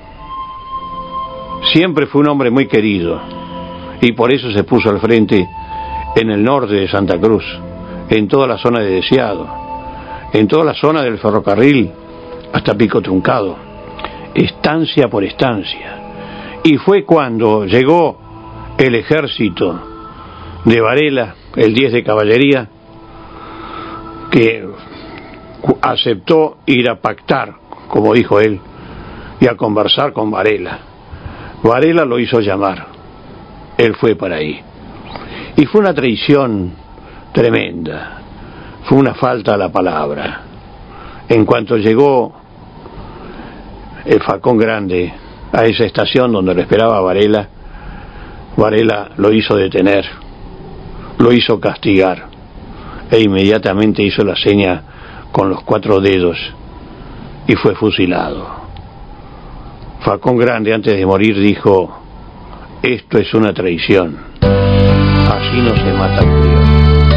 Siempre fue un hombre muy querido y por eso se puso al frente en el norte de Santa Cruz, en toda la zona de Deseado, en toda la zona del ferrocarril hasta Pico Truncado, estancia por estancia. Y fue cuando llegó el ejército de Varela, el 10 de caballería, que aceptó ir a pactar, como dijo él, y a conversar con Varela. Varela lo hizo llamar, él fue para ahí. Y fue una traición tremenda, fue una falta a la palabra. En cuanto llegó el Facón Grande a esa estación donde lo esperaba Varela, Varela lo hizo detener, lo hizo castigar, e inmediatamente hizo la seña con los 4 dedos y fue fusilado. Facón Grande, antes de morir, dijo, esto es una traición, así no se mata un peón.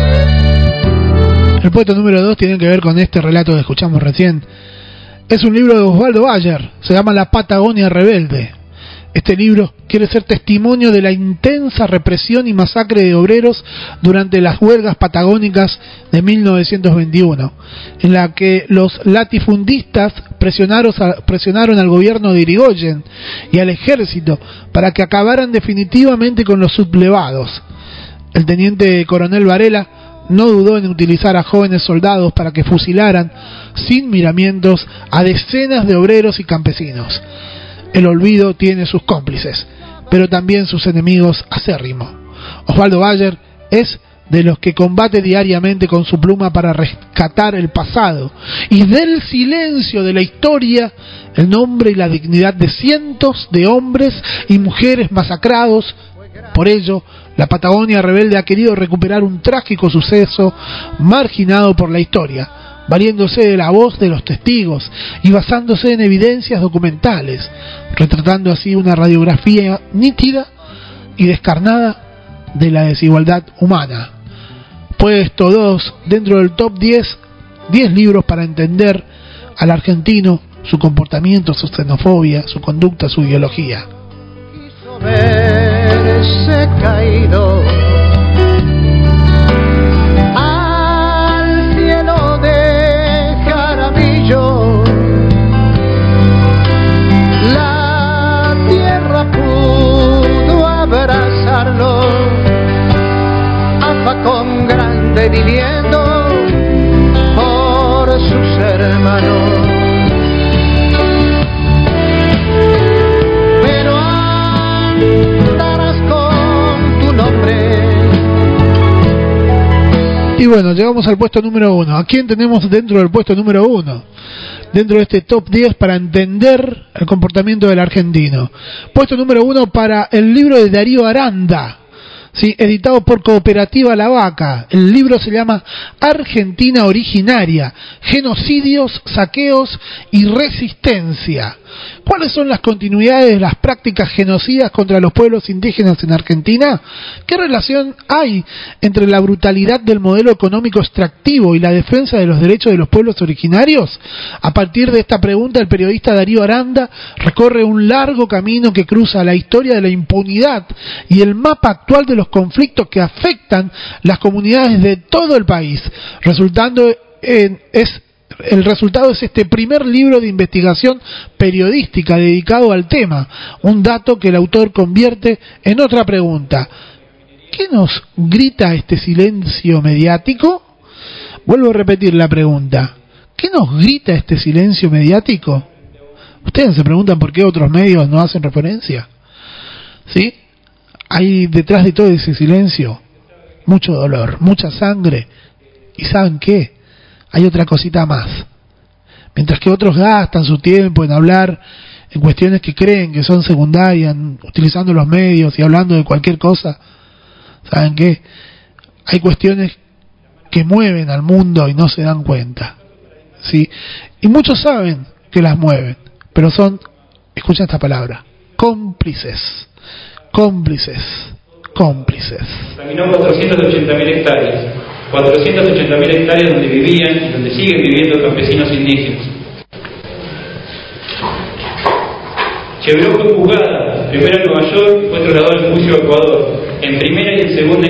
El puesto número 2 tiene que ver con este relato que escuchamos recién. Es un libro de Osvaldo Bayer, se llama La Patagonia Rebelde. Este libro quiere ser testimonio de la intensa represión y masacre de obreros durante las huelgas patagónicas de 1921, en la que los latifundistas presionaron al gobierno de Irigoyen y al ejército para que acabaran definitivamente con los sublevados. El teniente coronel Varela no dudó en utilizar a jóvenes soldados para que fusilaran sin miramientos a decenas de obreros y campesinos. El olvido tiene sus cómplices, pero también sus enemigos acérrimos. Osvaldo Bayer es de los que combate diariamente con su pluma para rescatar el pasado y del silencio de la historia el nombre y la dignidad de cientos de hombres y mujeres masacrados. Por ello, la Patagonia Rebelde ha querido recuperar un trágico suceso marginado por la historia, valiéndose de la voz de los testigos y basándose en evidencias documentales, retratando así una radiografía nítida y descarnada de la desigualdad humana. Puesto 2 dentro del top 10 libros para entender al argentino, su comportamiento, su xenofobia, su conducta, su ideología. Verse caído al cielo de Jaramillo, la tierra pudo abrazarlo a Facón Grande viviendo por sus hermanos. Y bueno, llegamos al puesto número 1. ¿A quién tenemos dentro del puesto número 1? Dentro de este top 10 para entender el comportamiento del argentino. Puesto número 1 para el libro de Darío Aranda, ¿sí? Editado por Cooperativa La Vaca. El libro se llama Argentina Originaria, Genocidios, Saqueos y Resistencia. ¿Cuáles son las continuidades de las prácticas genocidas contra los pueblos indígenas en Argentina? ¿Qué relación hay entre la brutalidad del modelo económico extractivo y la defensa de los derechos de los pueblos originarios? A partir de esta pregunta, el periodista Darío Aranda recorre un largo camino que cruza la historia de la impunidad y el mapa actual de los conflictos que afectan las comunidades de todo el país, el resultado es este primer libro de investigación periodística dedicado al tema, un dato que el autor convierte en otra pregunta. ¿Qué nos grita este silencio mediático? Vuelvo a repetir la pregunta. ¿Qué nos grita este silencio mediático? Ustedes se preguntan por qué otros medios no hacen referencia. ¿Sí? Hay detrás de todo ese silencio mucho dolor, mucha sangre. ¿Y saben qué? Hay otra cosita más. Mientras que otros gastan su tiempo en hablar en cuestiones que creen que son secundarias, utilizando los medios y hablando de cualquier cosa, ¿saben qué? Hay cuestiones que mueven al mundo y no se dan cuenta, ¿sí? Y muchos saben que las mueven, pero son, escuchen esta palabra, cómplices. Cómplices. Contaminó 480.000 hectáreas. 480.000 hectáreas donde vivían y donde siguen viviendo campesinos indígenas. Chevreau fue juzgada, primero en Nueva York, fue trasladada al juicio a Ecuador. En primera y en segunda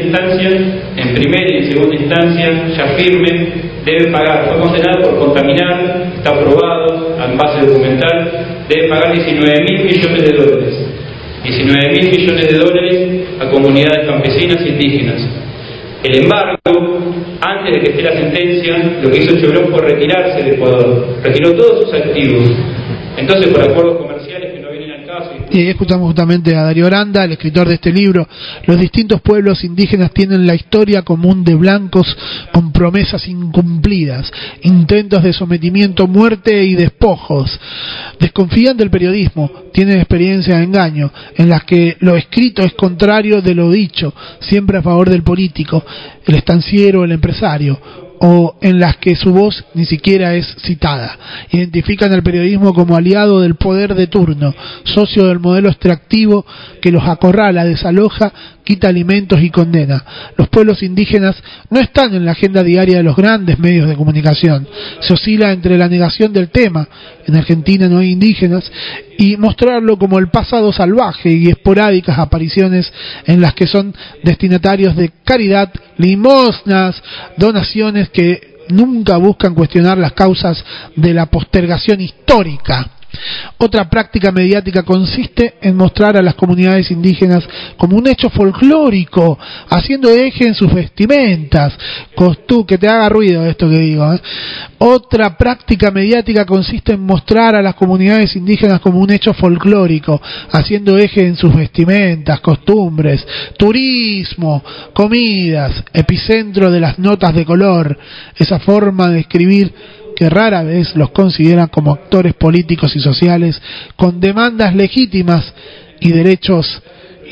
instancia, ya firme, debe pagar. Fue condenada por contaminar, está probado, en base documental, debe pagar $19.000 millones. $19.000 millones a comunidades campesinas e indígenas. El embargo, antes de que esté la sentencia, lo que hizo Chevreau fue retirarse de Ecuador, retiró todos sus activos. Entonces, por acuerdos comerciales que no vienen al caso. Y ahí escuchamos justamente a Darío Aranda, el escritor de este libro. Los distintos pueblos indígenas tienen la historia común de blancos con promesas incumplidas, intentos de sometimiento, muerte y despojos. Desconfían del periodismo, tienen experiencia de engaño, en las que lo escrito es contrario de lo dicho, siempre a favor del político, el estanciero, el empresario, o en las que su voz ni siquiera es citada. Identifican al periodismo como aliado del poder de turno, socio del modelo extractivo que los acorrala, desaloja, quita alimentos y condena. Los pueblos indígenas no están en la agenda diaria de los grandes medios de comunicación. Se oscila entre la negación del tema, en Argentina no hay indígenas, y mostrarlo como el pasado salvaje y esporádicas apariciones en las que son destinatarios de caridad, limosnas, donaciones que nunca buscan cuestionar las causas de la postergación histórica. Otra práctica mediática consiste en mostrar a las comunidades indígenas como un hecho folclórico, haciendo eje en sus vestimentas. Que te haga ruido esto que digo, ¿eh? Otra práctica mediática consiste en mostrar a las comunidades indígenas como un hecho folclórico, haciendo eje en sus vestimentas, costumbres, turismo, comidas, epicentro de las notas de color, esa forma de escribir que rara vez los consideran como actores políticos y sociales con demandas legítimas y derechos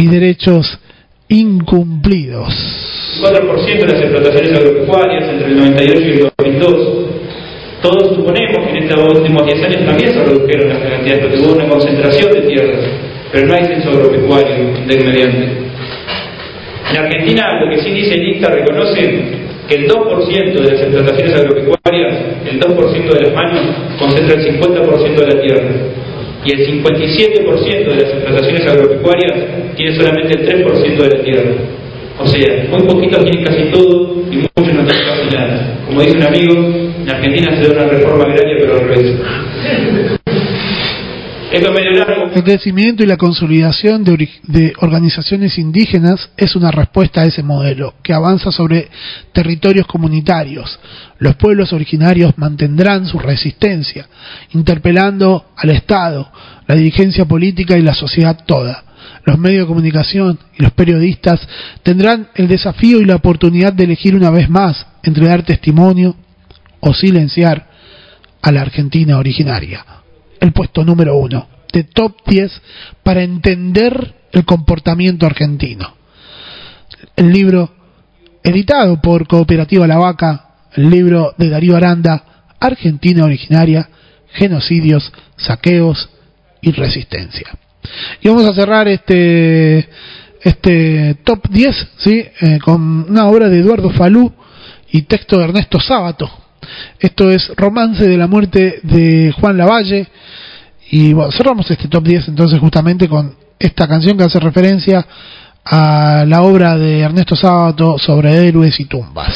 incumplidos. 4% de las explotaciones agropecuarias entre el 98 y el 2002. Todos suponemos que en estos últimos 10 años también se redujeron las cantidades, porque hubo una concentración de tierras, pero no hay censo agropecuario de inmediato. En Argentina, lo que sí dice el INTA, reconoce que el 2% de las explotaciones agropecuarias, el 2% de las manos, concentra el 50% de la tierra. Y el 57% de las explotaciones agropecuarias tiene solamente el 3% de la tierra. O sea, muy poquitos tienen casi todo y muchos no tienen casi nada. Como dice un amigo, en Argentina se da una reforma agraria, pero al revés. Esto es medio largo. El crecimiento y la consolidación de organizaciones indígenas es una respuesta a ese modelo, que avanza sobre territorios comunitarios. Los pueblos originarios mantendrán su resistencia, interpelando al Estado, la dirigencia política y la sociedad toda. Los medios de comunicación y los periodistas tendrán el desafío y la oportunidad de elegir una vez más entre dar testimonio o silenciar a la Argentina originaria. El puesto número 1 de Top 10 para entender el comportamiento argentino. El libro editado por Cooperativa La Vaca, el libro de Darío Aranda, Argentina originaria, genocidios, saqueos y resistencia. Y vamos a cerrar este Top 10, ¿sí? Con una obra de Eduardo Falú y texto de Ernesto Sábato. Esto es Romance de la muerte de Juan Lavalle. Y bueno, cerramos este Top 10 entonces justamente con esta canción que hace referencia a la obra de Ernesto Sábato sobre héroes y tumbas.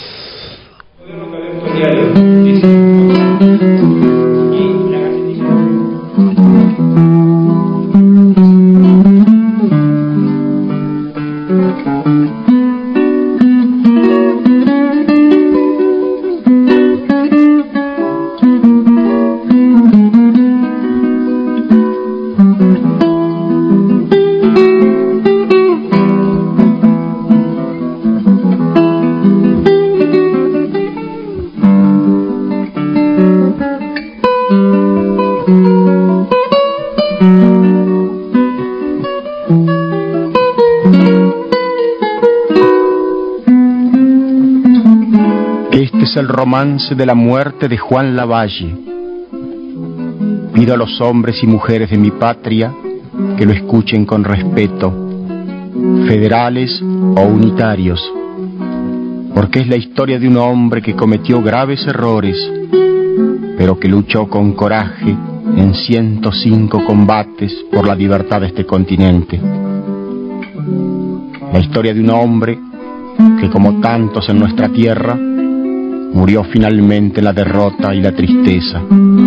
El romance de la muerte de Juan Lavalle. Pido a los hombres y mujeres de mi patria que lo escuchen con respeto, federales o unitarios, porque es la historia de un hombre que cometió graves errores, pero que luchó con coraje en 105 combates por la libertad de este continente. La historia de un hombre que, como tantos en nuestra tierra, murió finalmente en la derrota y la tristeza.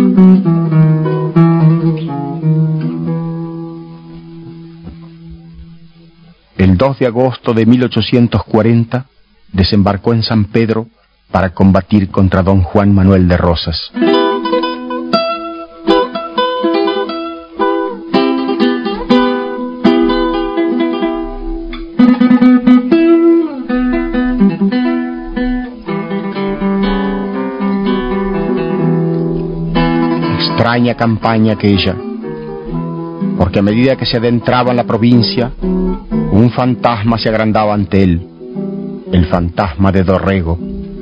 El 2 de agosto de 1840 desembarcó en San Pedro para combatir contra don Juan Manuel de Rosas. Extraña campaña aquella, porque a medida que se adentraba en la provincia, un fantasma se agrandaba ante él, el fantasma de Dorrego.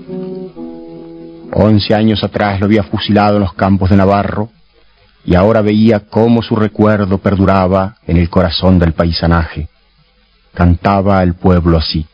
11 años atrás lo había fusilado en los campos de Navarro, y ahora veía cómo su recuerdo perduraba en el corazón del paisanaje. Cantaba el pueblo así.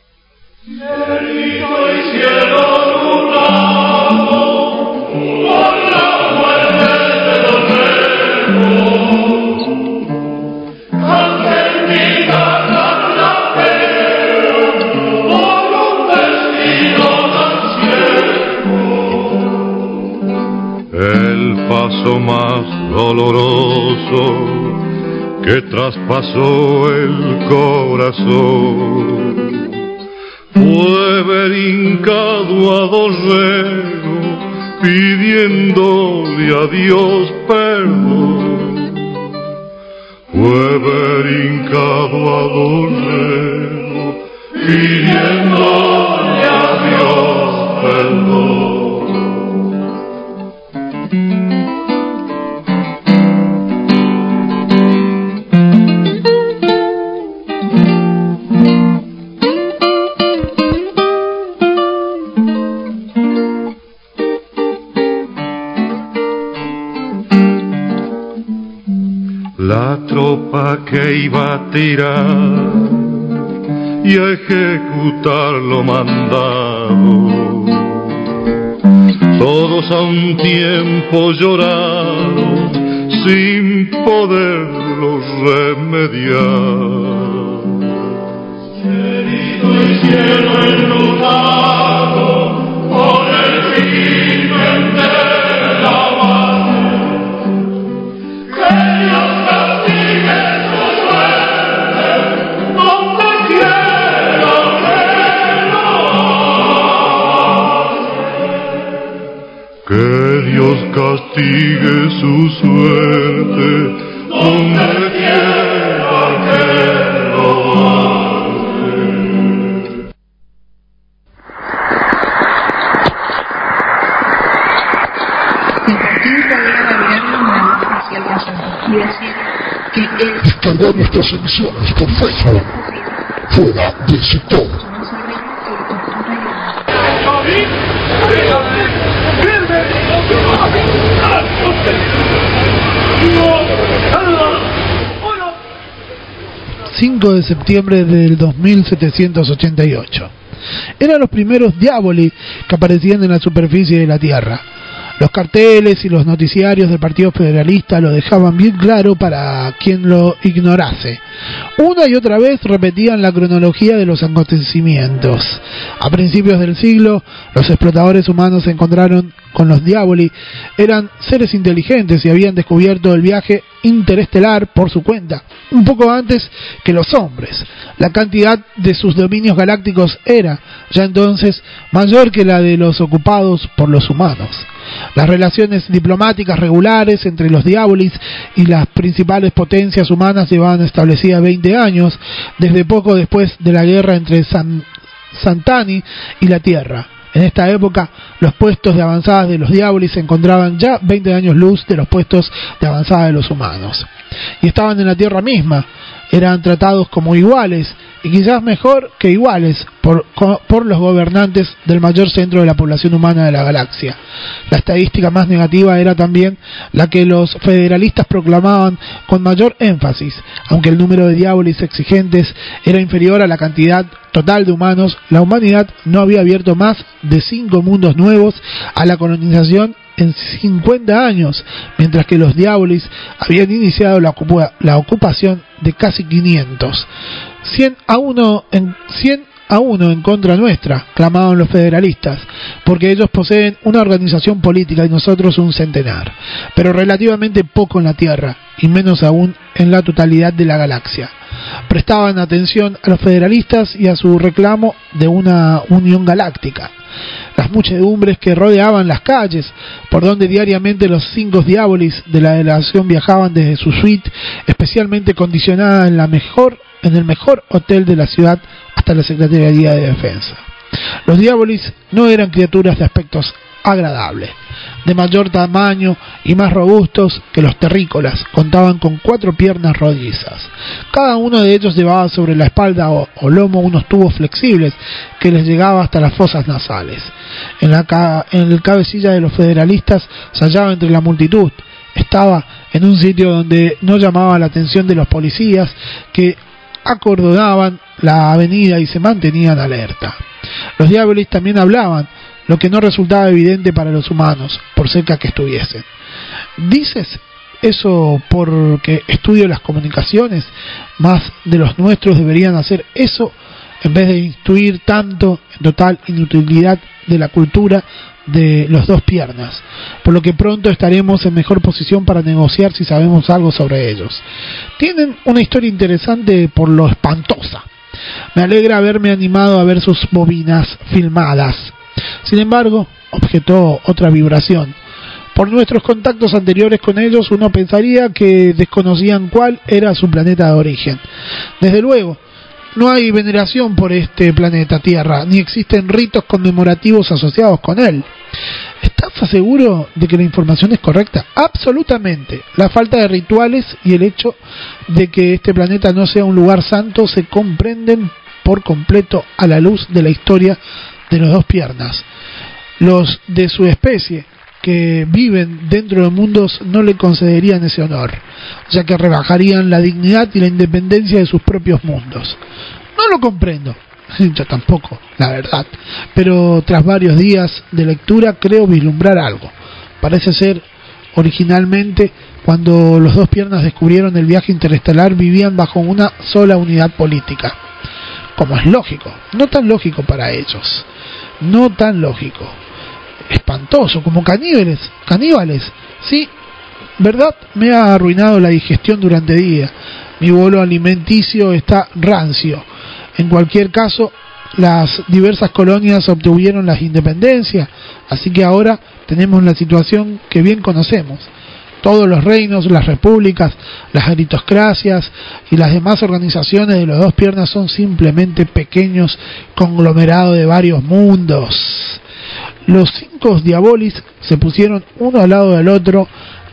beso más doloroso que traspasó el corazón fue ver hincado a Dorrego pidiéndole a Dios perdón. Fue ver hincado a Dorrego pidiéndole a Dios perdón. La tropa que iba a tirar y a ejecutar lo mandado, todos a un tiempo lloraron sin poderlo remediar. Herido el cielo enlutado por el crimen de la base, que Dios castigue su suerte donde quiera que lo hace. Que Dios castigue su suerte donde quiera que lo hace. El partido podría valorarlo en la voz oficial de Asunto y decir que él Descargar nuestras emisiones por Facebook. Fuera del sector. ...5 de septiembre del 2788... eran los primeros diaboli que aparecían en la superficie de la Tierra. Los carteles y los noticiarios del Partido Federalista lo dejaban bien claro para quien lo ignorase. Una y otra vez repetían la cronología de los acontecimientos. A principios del siglo, los explotadores humanos se encontraron con los diaboli. Eran seres inteligentes y habían descubierto el viaje interestelar por su cuenta, un poco antes que los hombres. La cantidad de sus dominios galácticos era, ya entonces, mayor que la de los ocupados por los humanos. Las relaciones diplomáticas regulares entre los diabolis y las principales potencias humanas llevaban establecidas 20 años, desde poco después de la guerra entre Santani y la Tierra. En esta época, los puestos de avanzada de los diabolis se encontraban ya 20 años luz de los puestos de avanzada de los humanos. Y estaban en la Tierra misma, eran tratados como iguales, y quizás mejor que iguales, por los gobernantes del mayor centro de la población humana de la galaxia. La estadística más negativa era también la que los federalistas proclamaban con mayor énfasis. Aunque el número de diabolis exigentes era inferior a la cantidad total de humanos, la humanidad no había abierto más de 5 mundos nuevos a la colonización en 50 años, mientras que los diabolis habían iniciado la ocupación de casi 500. 100 a 1 en contra nuestra, clamaban los federalistas, porque ellos poseen una organización política y nosotros un centenar, pero relativamente poco en la Tierra, y menos aún en la totalidad de la galaxia. Prestaban atención a los federalistas y a su reclamo de una unión galáctica. Las muchedumbres que rodeaban las calles, por donde diariamente los 5 diabolis de la delegación viajaban desde su suite, especialmente condicionada en el mejor hotel de la ciudad, hasta la Secretaría de Defensa. Los diabolis no eran criaturas de aspectos agradables, de mayor tamaño y más robustos que los terrícolas. Contaban con 4 piernas rodizas. Cada uno de ellos llevaba sobre la espalda o lomo unos tubos flexibles que les llegaba hasta las fosas nasales. En el cabecilla de los federalistas se hallaba entre la multitud. Estaba en un sitio donde no llamaba la atención de los policías, que acordonaban la avenida y se mantenían alerta. Los diabolis también hablaban, lo que no resultaba evidente para los humanos, por cerca que estuviesen. ¿Dices eso porque estudio las comunicaciones? Más de los nuestros deberían hacer eso en vez de instruir tanto en total inutilidad de la cultura de los 2 piernas. por lo que pronto estaremos en mejor posición para negociar si sabemos algo sobre ellos. Tienen una historia interesante por lo espantosa. Me alegra haberme animado a ver sus bobinas filmadas. Sin embargo, objetó otra vibración. Por nuestros contactos anteriores con ellos, uno pensaría que desconocían cuál era su planeta de origen. Desde luego, no hay veneración por este planeta Tierra, ni existen ritos conmemorativos asociados con él. ¿Estás seguro de que la información es correcta? Absolutamente. La falta de rituales y el hecho de que este planeta no sea un lugar santo se comprenden por completo a la luz de la historia de los dos piernas. Los de su especie que viven dentro de mundos no le concederían ese honor, ya que rebajarían la dignidad y la independencia de sus propios mundos. No lo comprendo. Yo tampoco, la verdad, pero tras varios días de lectura creo vislumbrar algo. Parece ser, originalmente, cuando los dos piernas descubrieron el viaje interestelar, vivían bajo una sola unidad política. Como es lógico, no tan lógico para ellos, no tan lógico, espantoso, como caníbales, sí, verdad, me ha arruinado la digestión durante días, mi bolo alimenticio está rancio. En cualquier caso, las diversas colonias obtuvieron las independencias, así que ahora tenemos la situación que bien conocemos. Todos los reinos, las repúblicas, las aristocracias y las demás organizaciones de los dos piernas son simplemente pequeños conglomerados de varios mundos. Los 5 diabolis se pusieron uno al lado del otro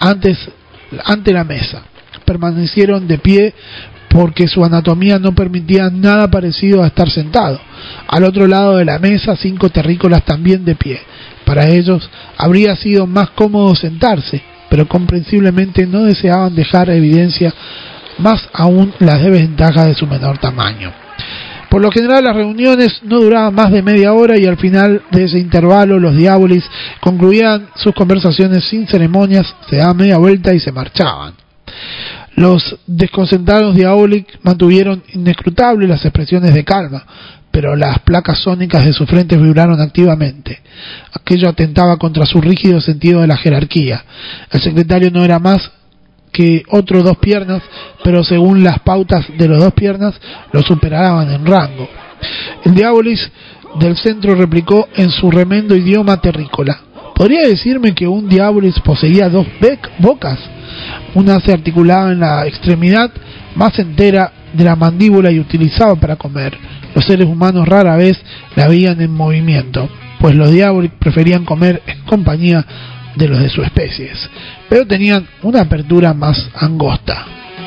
ante la mesa. Permanecieron de pie porque su anatomía no permitía nada parecido a estar sentado. Al otro lado de la mesa, 5 terrícolas también de pie. Para ellos habría sido más cómodo sentarse, pero comprensiblemente no deseaban dejar evidencia más aún las desventajas de su menor tamaño. Por lo general las reuniones no duraban más de media hora y al final de ese intervalo los diabolis concluían sus conversaciones sin ceremonias, se daban media vuelta y se marchaban. Los desconcentrados diabólicos mantuvieron inescrutables las expresiones de calma, pero las placas sónicas de sus frentes vibraron activamente. Aquello atentaba contra su rígido sentido de la jerarquía. El secretario no era más que otro dos piernas, pero según las pautas de los dos piernas, lo superaban en rango. El diabolis del centro replicó en su remendo idioma terrícola: ¿podría decirme que un diabolis poseía 2 bocas? Una se articulaba en la extremidad más entera de la mandíbula y utilizaba para comer. Los seres humanos rara vez la veían en movimiento, pues los diabolis preferían comer en compañía de los de su especie, pero tenían una apertura más angosta.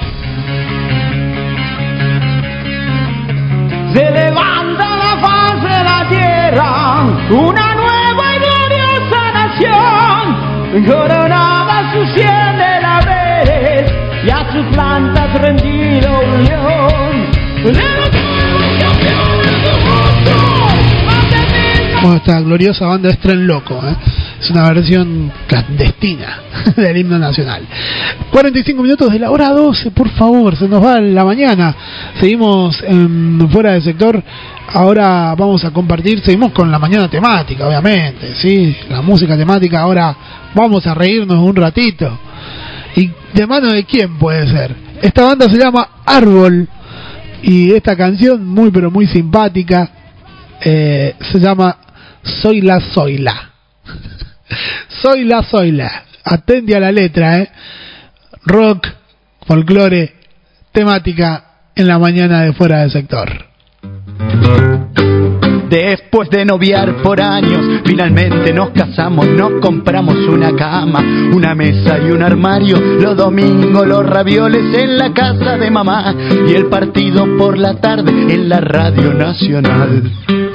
Se levanta la faz de la tierra, una nueva y gloriosa nación, coronada a sus 100 de laberes y a sus plantas rendido un león. Bueno, esta gloriosa banda es Tren Loco, es una versión clandestina del himno nacional. 45 minutos de la hora 12, por favor, se nos va la mañana. Seguimos fuera del sector. Ahora vamos a compartir, seguimos con la mañana temática, obviamente, sí, la música temática. Ahora vamos a reírnos un ratito. ¿Y de mano de quién puede ser? Esta banda se llama Árbol y esta canción muy pero muy simpática se llama Soyla. Soyla. Atente a la letra, rock, folclore, temática en la mañana de fuera del sector. Después de noviar por años, finalmente nos casamos, nos compramos una cama, una mesa y un armario. Los domingos los ravioles en la casa de mamá y el partido por la tarde en la Radio Nacional.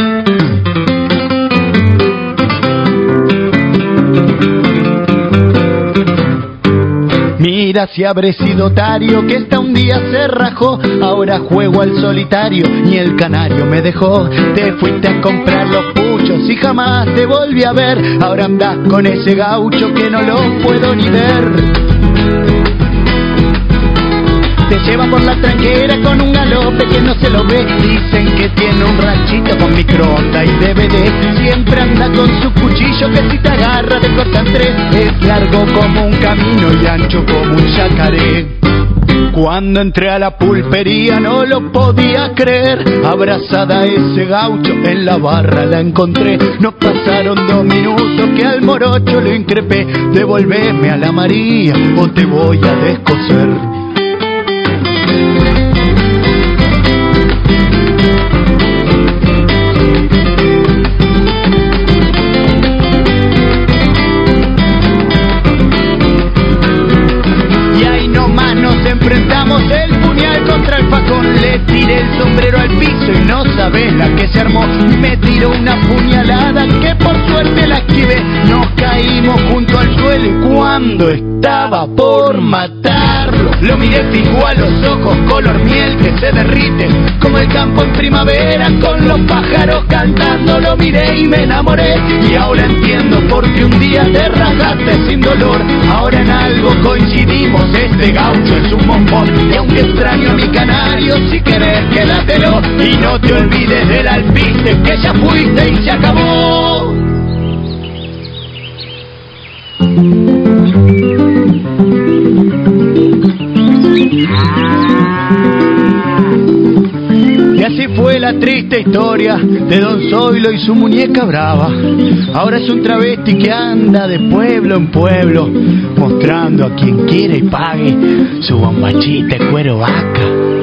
Mira si habré sido otario que esta un día se rajó. Ahora juego al solitario y el canario me dejó. Te fuiste a comprar los puchos y jamás te volví a ver. Ahora andás con ese gaucho que no lo puedo ni ver. Te lleva por la tranquera con un galope que no se lo ve. Dicen que tiene un ranchito con microondas y DVD. Siempre anda con su cuchillo que si te agarra te cortan tres. Es largo como un camino y ancho como un yacaré. Cuando entré a la pulpería no lo podía creer. Abrazada a ese gaucho en la barra la encontré. No pasaron 2 minutos que al morocho lo increpé. Devolveme a la María o te voy a descoser. Enfrentamos el puñal contra el facón. Le tiré el sombrero al piso y no sabes la que se armó. Me tiró una puñalada que por suerte la esquivé. Nos caímos junto al suelo y cuando estaba por matarlo lo miré fijo a los ojos, color miel que se derrite como el campo en primavera con los pájaros cantando. Lo miré y me enamoré y ahora entiendo por qué un día te rajaste sin dolor. Ahora en algo coincidimos, este gaucho es un bombón. Y aunque extraño a mi canario, si querés quédatelo y no te olvides del alpiste que ya fuiste y se acabó. Y así fue la triste historia de Don Zoilo y su muñeca brava. Ahora es un travesti que anda de pueblo en pueblo, mostrando a quien quiere y pague su bombachita de cuero vaca.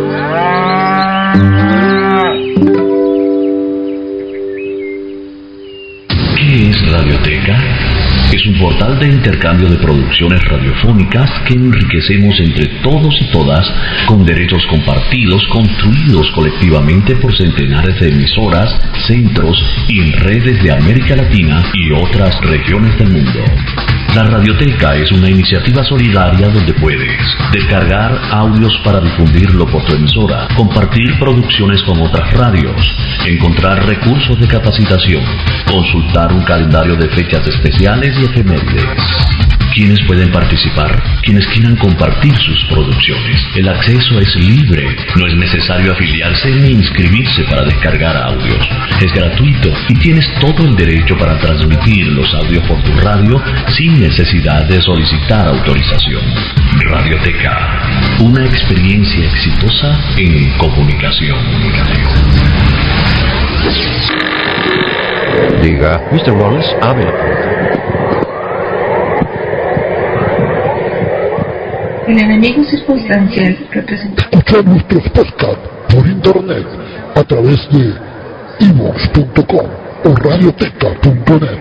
¿Qué es Radioteca? Es un portal de intercambio de producciones radiofónicas que enriquecemos entre todos y todas con derechos compartidos construidos colectivamente por centenares de emisoras, centros y en redes de América Latina y otras regiones del mundo. La Radioteca es una iniciativa solidaria donde puedes descargar audios para difundirlo por tu emisora, compartir producciones con otras radios, encontrar recursos de capacitación, consultar un calendario de fechas especiales y efemérides. ¿Quiénes pueden participar? Quienes quieran compartir sus producciones. El acceso es libre, no es necesario afiliarse ni inscribirse para descargar audios. Es gratuito y tienes todo el derecho para transmitir los audios por tu radio sin necesidad de solicitar autorización. Radioteca, una experiencia exitosa en comunicación. Diga, Mr. Wallace, hable. El enemigo circunstancial representa. Escucha nuestros podcasts por internet a través de ivox.com o radioteca.net.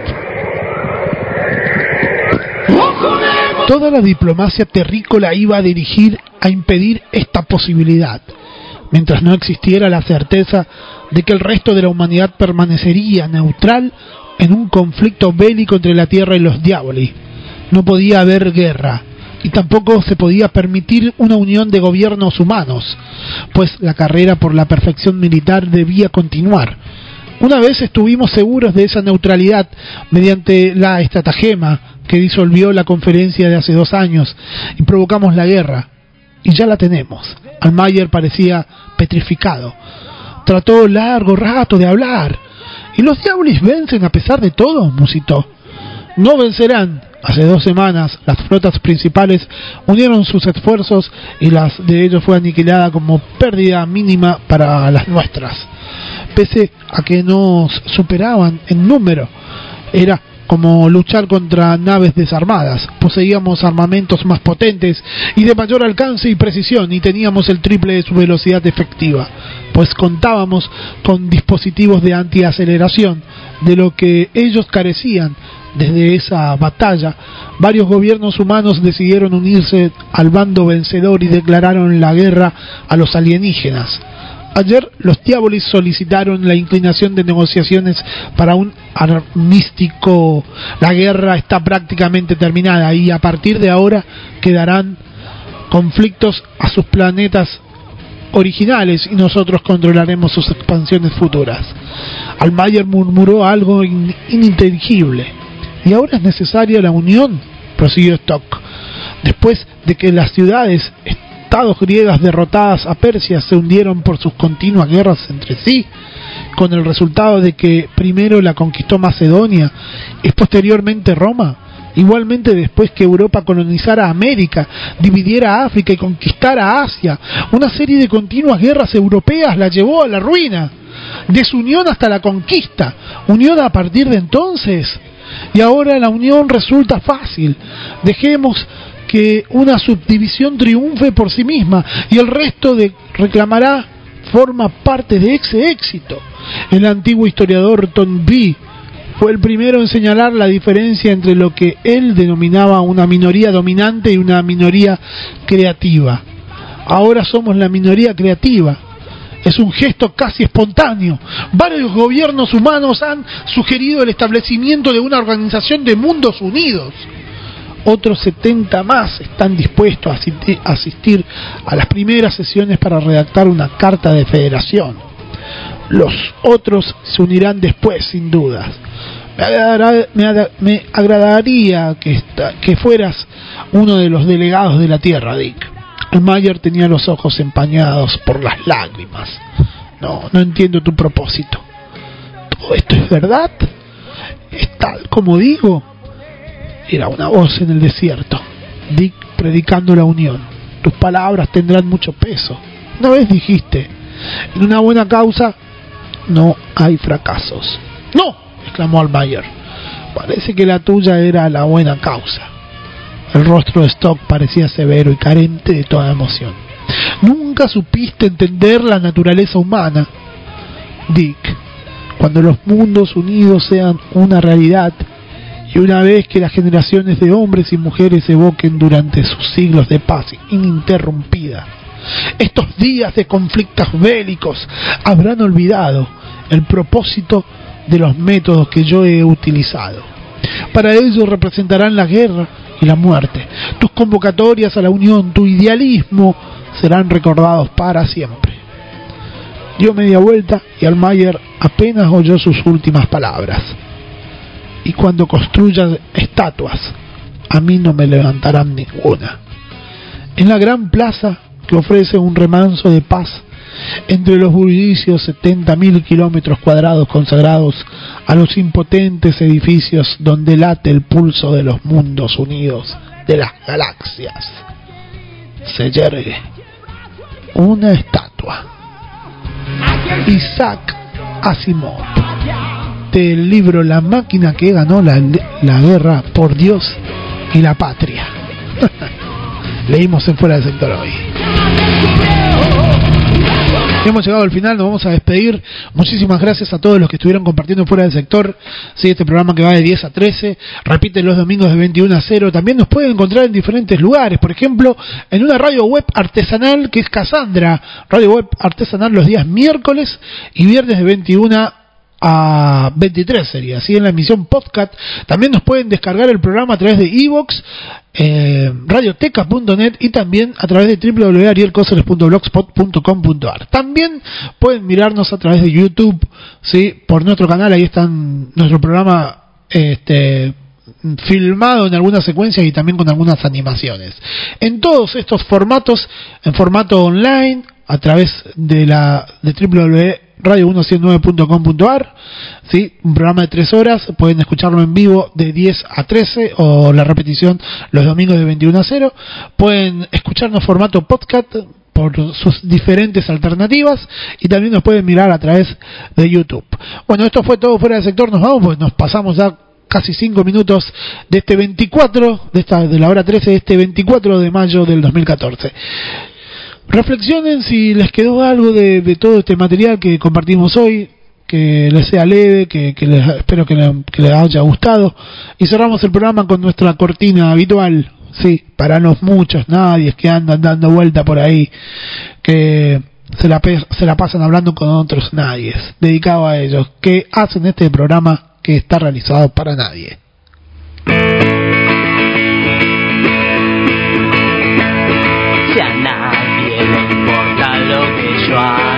Toda la diplomacia terrícola iba a dirigir a impedir esta posibilidad, mientras no existiera la certeza de que el resto de la humanidad permanecería neutral en un conflicto bélico entre la Tierra y los Diaboli. No podía haber guerra, y tampoco se podía permitir una unión de gobiernos humanos, pues la carrera por la perfección militar debía continuar. Una vez estuvimos seguros de esa neutralidad mediante la estratagema que disolvió la conferencia de hace 2 años y provocamos la guerra, y ya la tenemos. Almayer parecía petrificado. Trató largo rato de hablar. ¿Y los Diabolis vencen a pesar de todo?, musitó. No vencerán. Hace 2 semanas las flotas principales unieron sus esfuerzos y las de ellos fue aniquilada como pérdida mínima para las nuestras. Pese a que nos superaban en número, era como luchar contra naves desarmadas. Poseíamos armamentos más potentes y de mayor alcance y precisión, y teníamos el triple de su velocidad efectiva, pues contábamos con dispositivos de antiaceleración, de lo que ellos carecían. Desde esa batalla, varios gobiernos humanos decidieron unirse al bando vencedor y declararon la guerra a los alienígenas. Ayer los Diabolis solicitaron la inclinación de negociaciones para un armisticio. La guerra está prácticamente terminada y a partir de ahora quedarán conflictos a sus planetas originales y nosotros controlaremos sus expansiones futuras. Almayer murmuró algo ininteligible. Y ahora es necesaria la unión, prosiguió Stock. Después de que las ciudades estados griegas derrotadas a Persia se hundieron por sus continuas guerras entre sí, con el resultado de que primero la conquistó Macedonia y posteriormente Roma. Igualmente, después que Europa colonizara América, dividiera África y conquistara Asia, una serie de continuas guerras europeas la llevó a la ruina, desunión hasta la conquista, unión a partir de entonces, y ahora la unión resulta fácil. Dejemos que una subdivisión triunfe por sí misma y el resto reclamará forma parte de ese éxito. El antiguo historiador Toynbee fue el primero en señalar la diferencia entre lo que él denominaba una minoría dominante y una minoría creativa. Ahora somos la minoría creativa. Es un gesto casi espontáneo. Varios gobiernos humanos han sugerido el establecimiento de una organización de mundos unidos. Otros 70 más están dispuestos a asistir a las primeras sesiones para redactar una carta de federación. Los otros se unirán después, sin dudas. Me agradaría que fueras uno de los delegados de la Tierra, Dick. Mayer tenía los ojos empañados por las lágrimas. No entiendo tu propósito. ¿Todo esto es verdad? ¿Es tal como digo? Era una voz en el desierto. Dick predicando la unión. Tus palabras tendrán mucho peso. Una vez dijiste, en una buena causa no hay fracasos. ¡No!, exclamó Almayer. Parece que la tuya era la buena causa. El rostro de Stock parecía severo y carente de toda emoción. Nunca supiste entender la naturaleza humana, Dick. Cuando los mundos unidos sean una realidad, y una vez que las generaciones de hombres y mujeres evoquen durante sus siglos de paz ininterrumpida, estos días de conflictos bélicos habrán olvidado el propósito de los métodos que yo he utilizado. Para ello representarán la guerra y la muerte. Tus convocatorias a la unión, tu idealismo serán recordados para siempre. Dio media vuelta y Almayer apenas oyó sus últimas palabras. Y cuando construyan estatuas, a mí no me levantarán ninguna. En la gran plaza que ofrece un remanso de paz entre los bullicios 70.000 kilómetros cuadrados consagrados a los impotentes edificios donde late el pulso de los mundos unidos de las galaxias, se yergue una estatua. Isaac Asimov, del libro La máquina que ganó la guerra por Dios y la patria. Leímos en Fuera del Sector hoy. Hemos llegado al final, nos vamos a despedir. Muchísimas gracias a todos los que estuvieron compartiendo Fuera del Sector. Sí, este programa que va de 10 a 13, repite los domingos de 21 a 0. También nos pueden encontrar en diferentes lugares, por ejemplo, en una radio web artesanal que es Cassandra, radio web artesanal los días miércoles y viernes de 21 a 23 sería, así en la emisión podcast. También nos pueden descargar el programa a través de iVoox, radioteca.net y también a través de www.arielcoceres.blogspot.com.ar. También pueden mirarnos a través de YouTube, ¿sí?, por nuestro canal. Ahí está nuestro programa filmado en algunas secuencias y también con algunas animaciones. En todos estos formatos, en formato online, a través de www.radio109.com.ar, ¿sí?, un programa de 3 horas, pueden escucharlo en vivo de 10 a 13 o la repetición los domingos de 21 a 0. Pueden escucharnos formato podcast por sus diferentes alternativas y también nos pueden mirar a través de YouTube. Bueno, esto fue todo Fuera del Sector. Nos vamos, pues nos pasamos ya casi 5 minutos de este 24, de la hora 13 de este 24 de mayo del 2014. Reflexionen si les quedó algo de todo este material que compartimos hoy, que les sea leve, espero que les haya gustado. Y cerramos el programa con nuestra cortina habitual, sí, para los muchos nadies que andan dando vuelta por ahí, que se la pasan hablando con otros nadies, dedicado a ellos, que hacen este programa que está realizado para nadie. Si a nadie le importa lo que yo hago,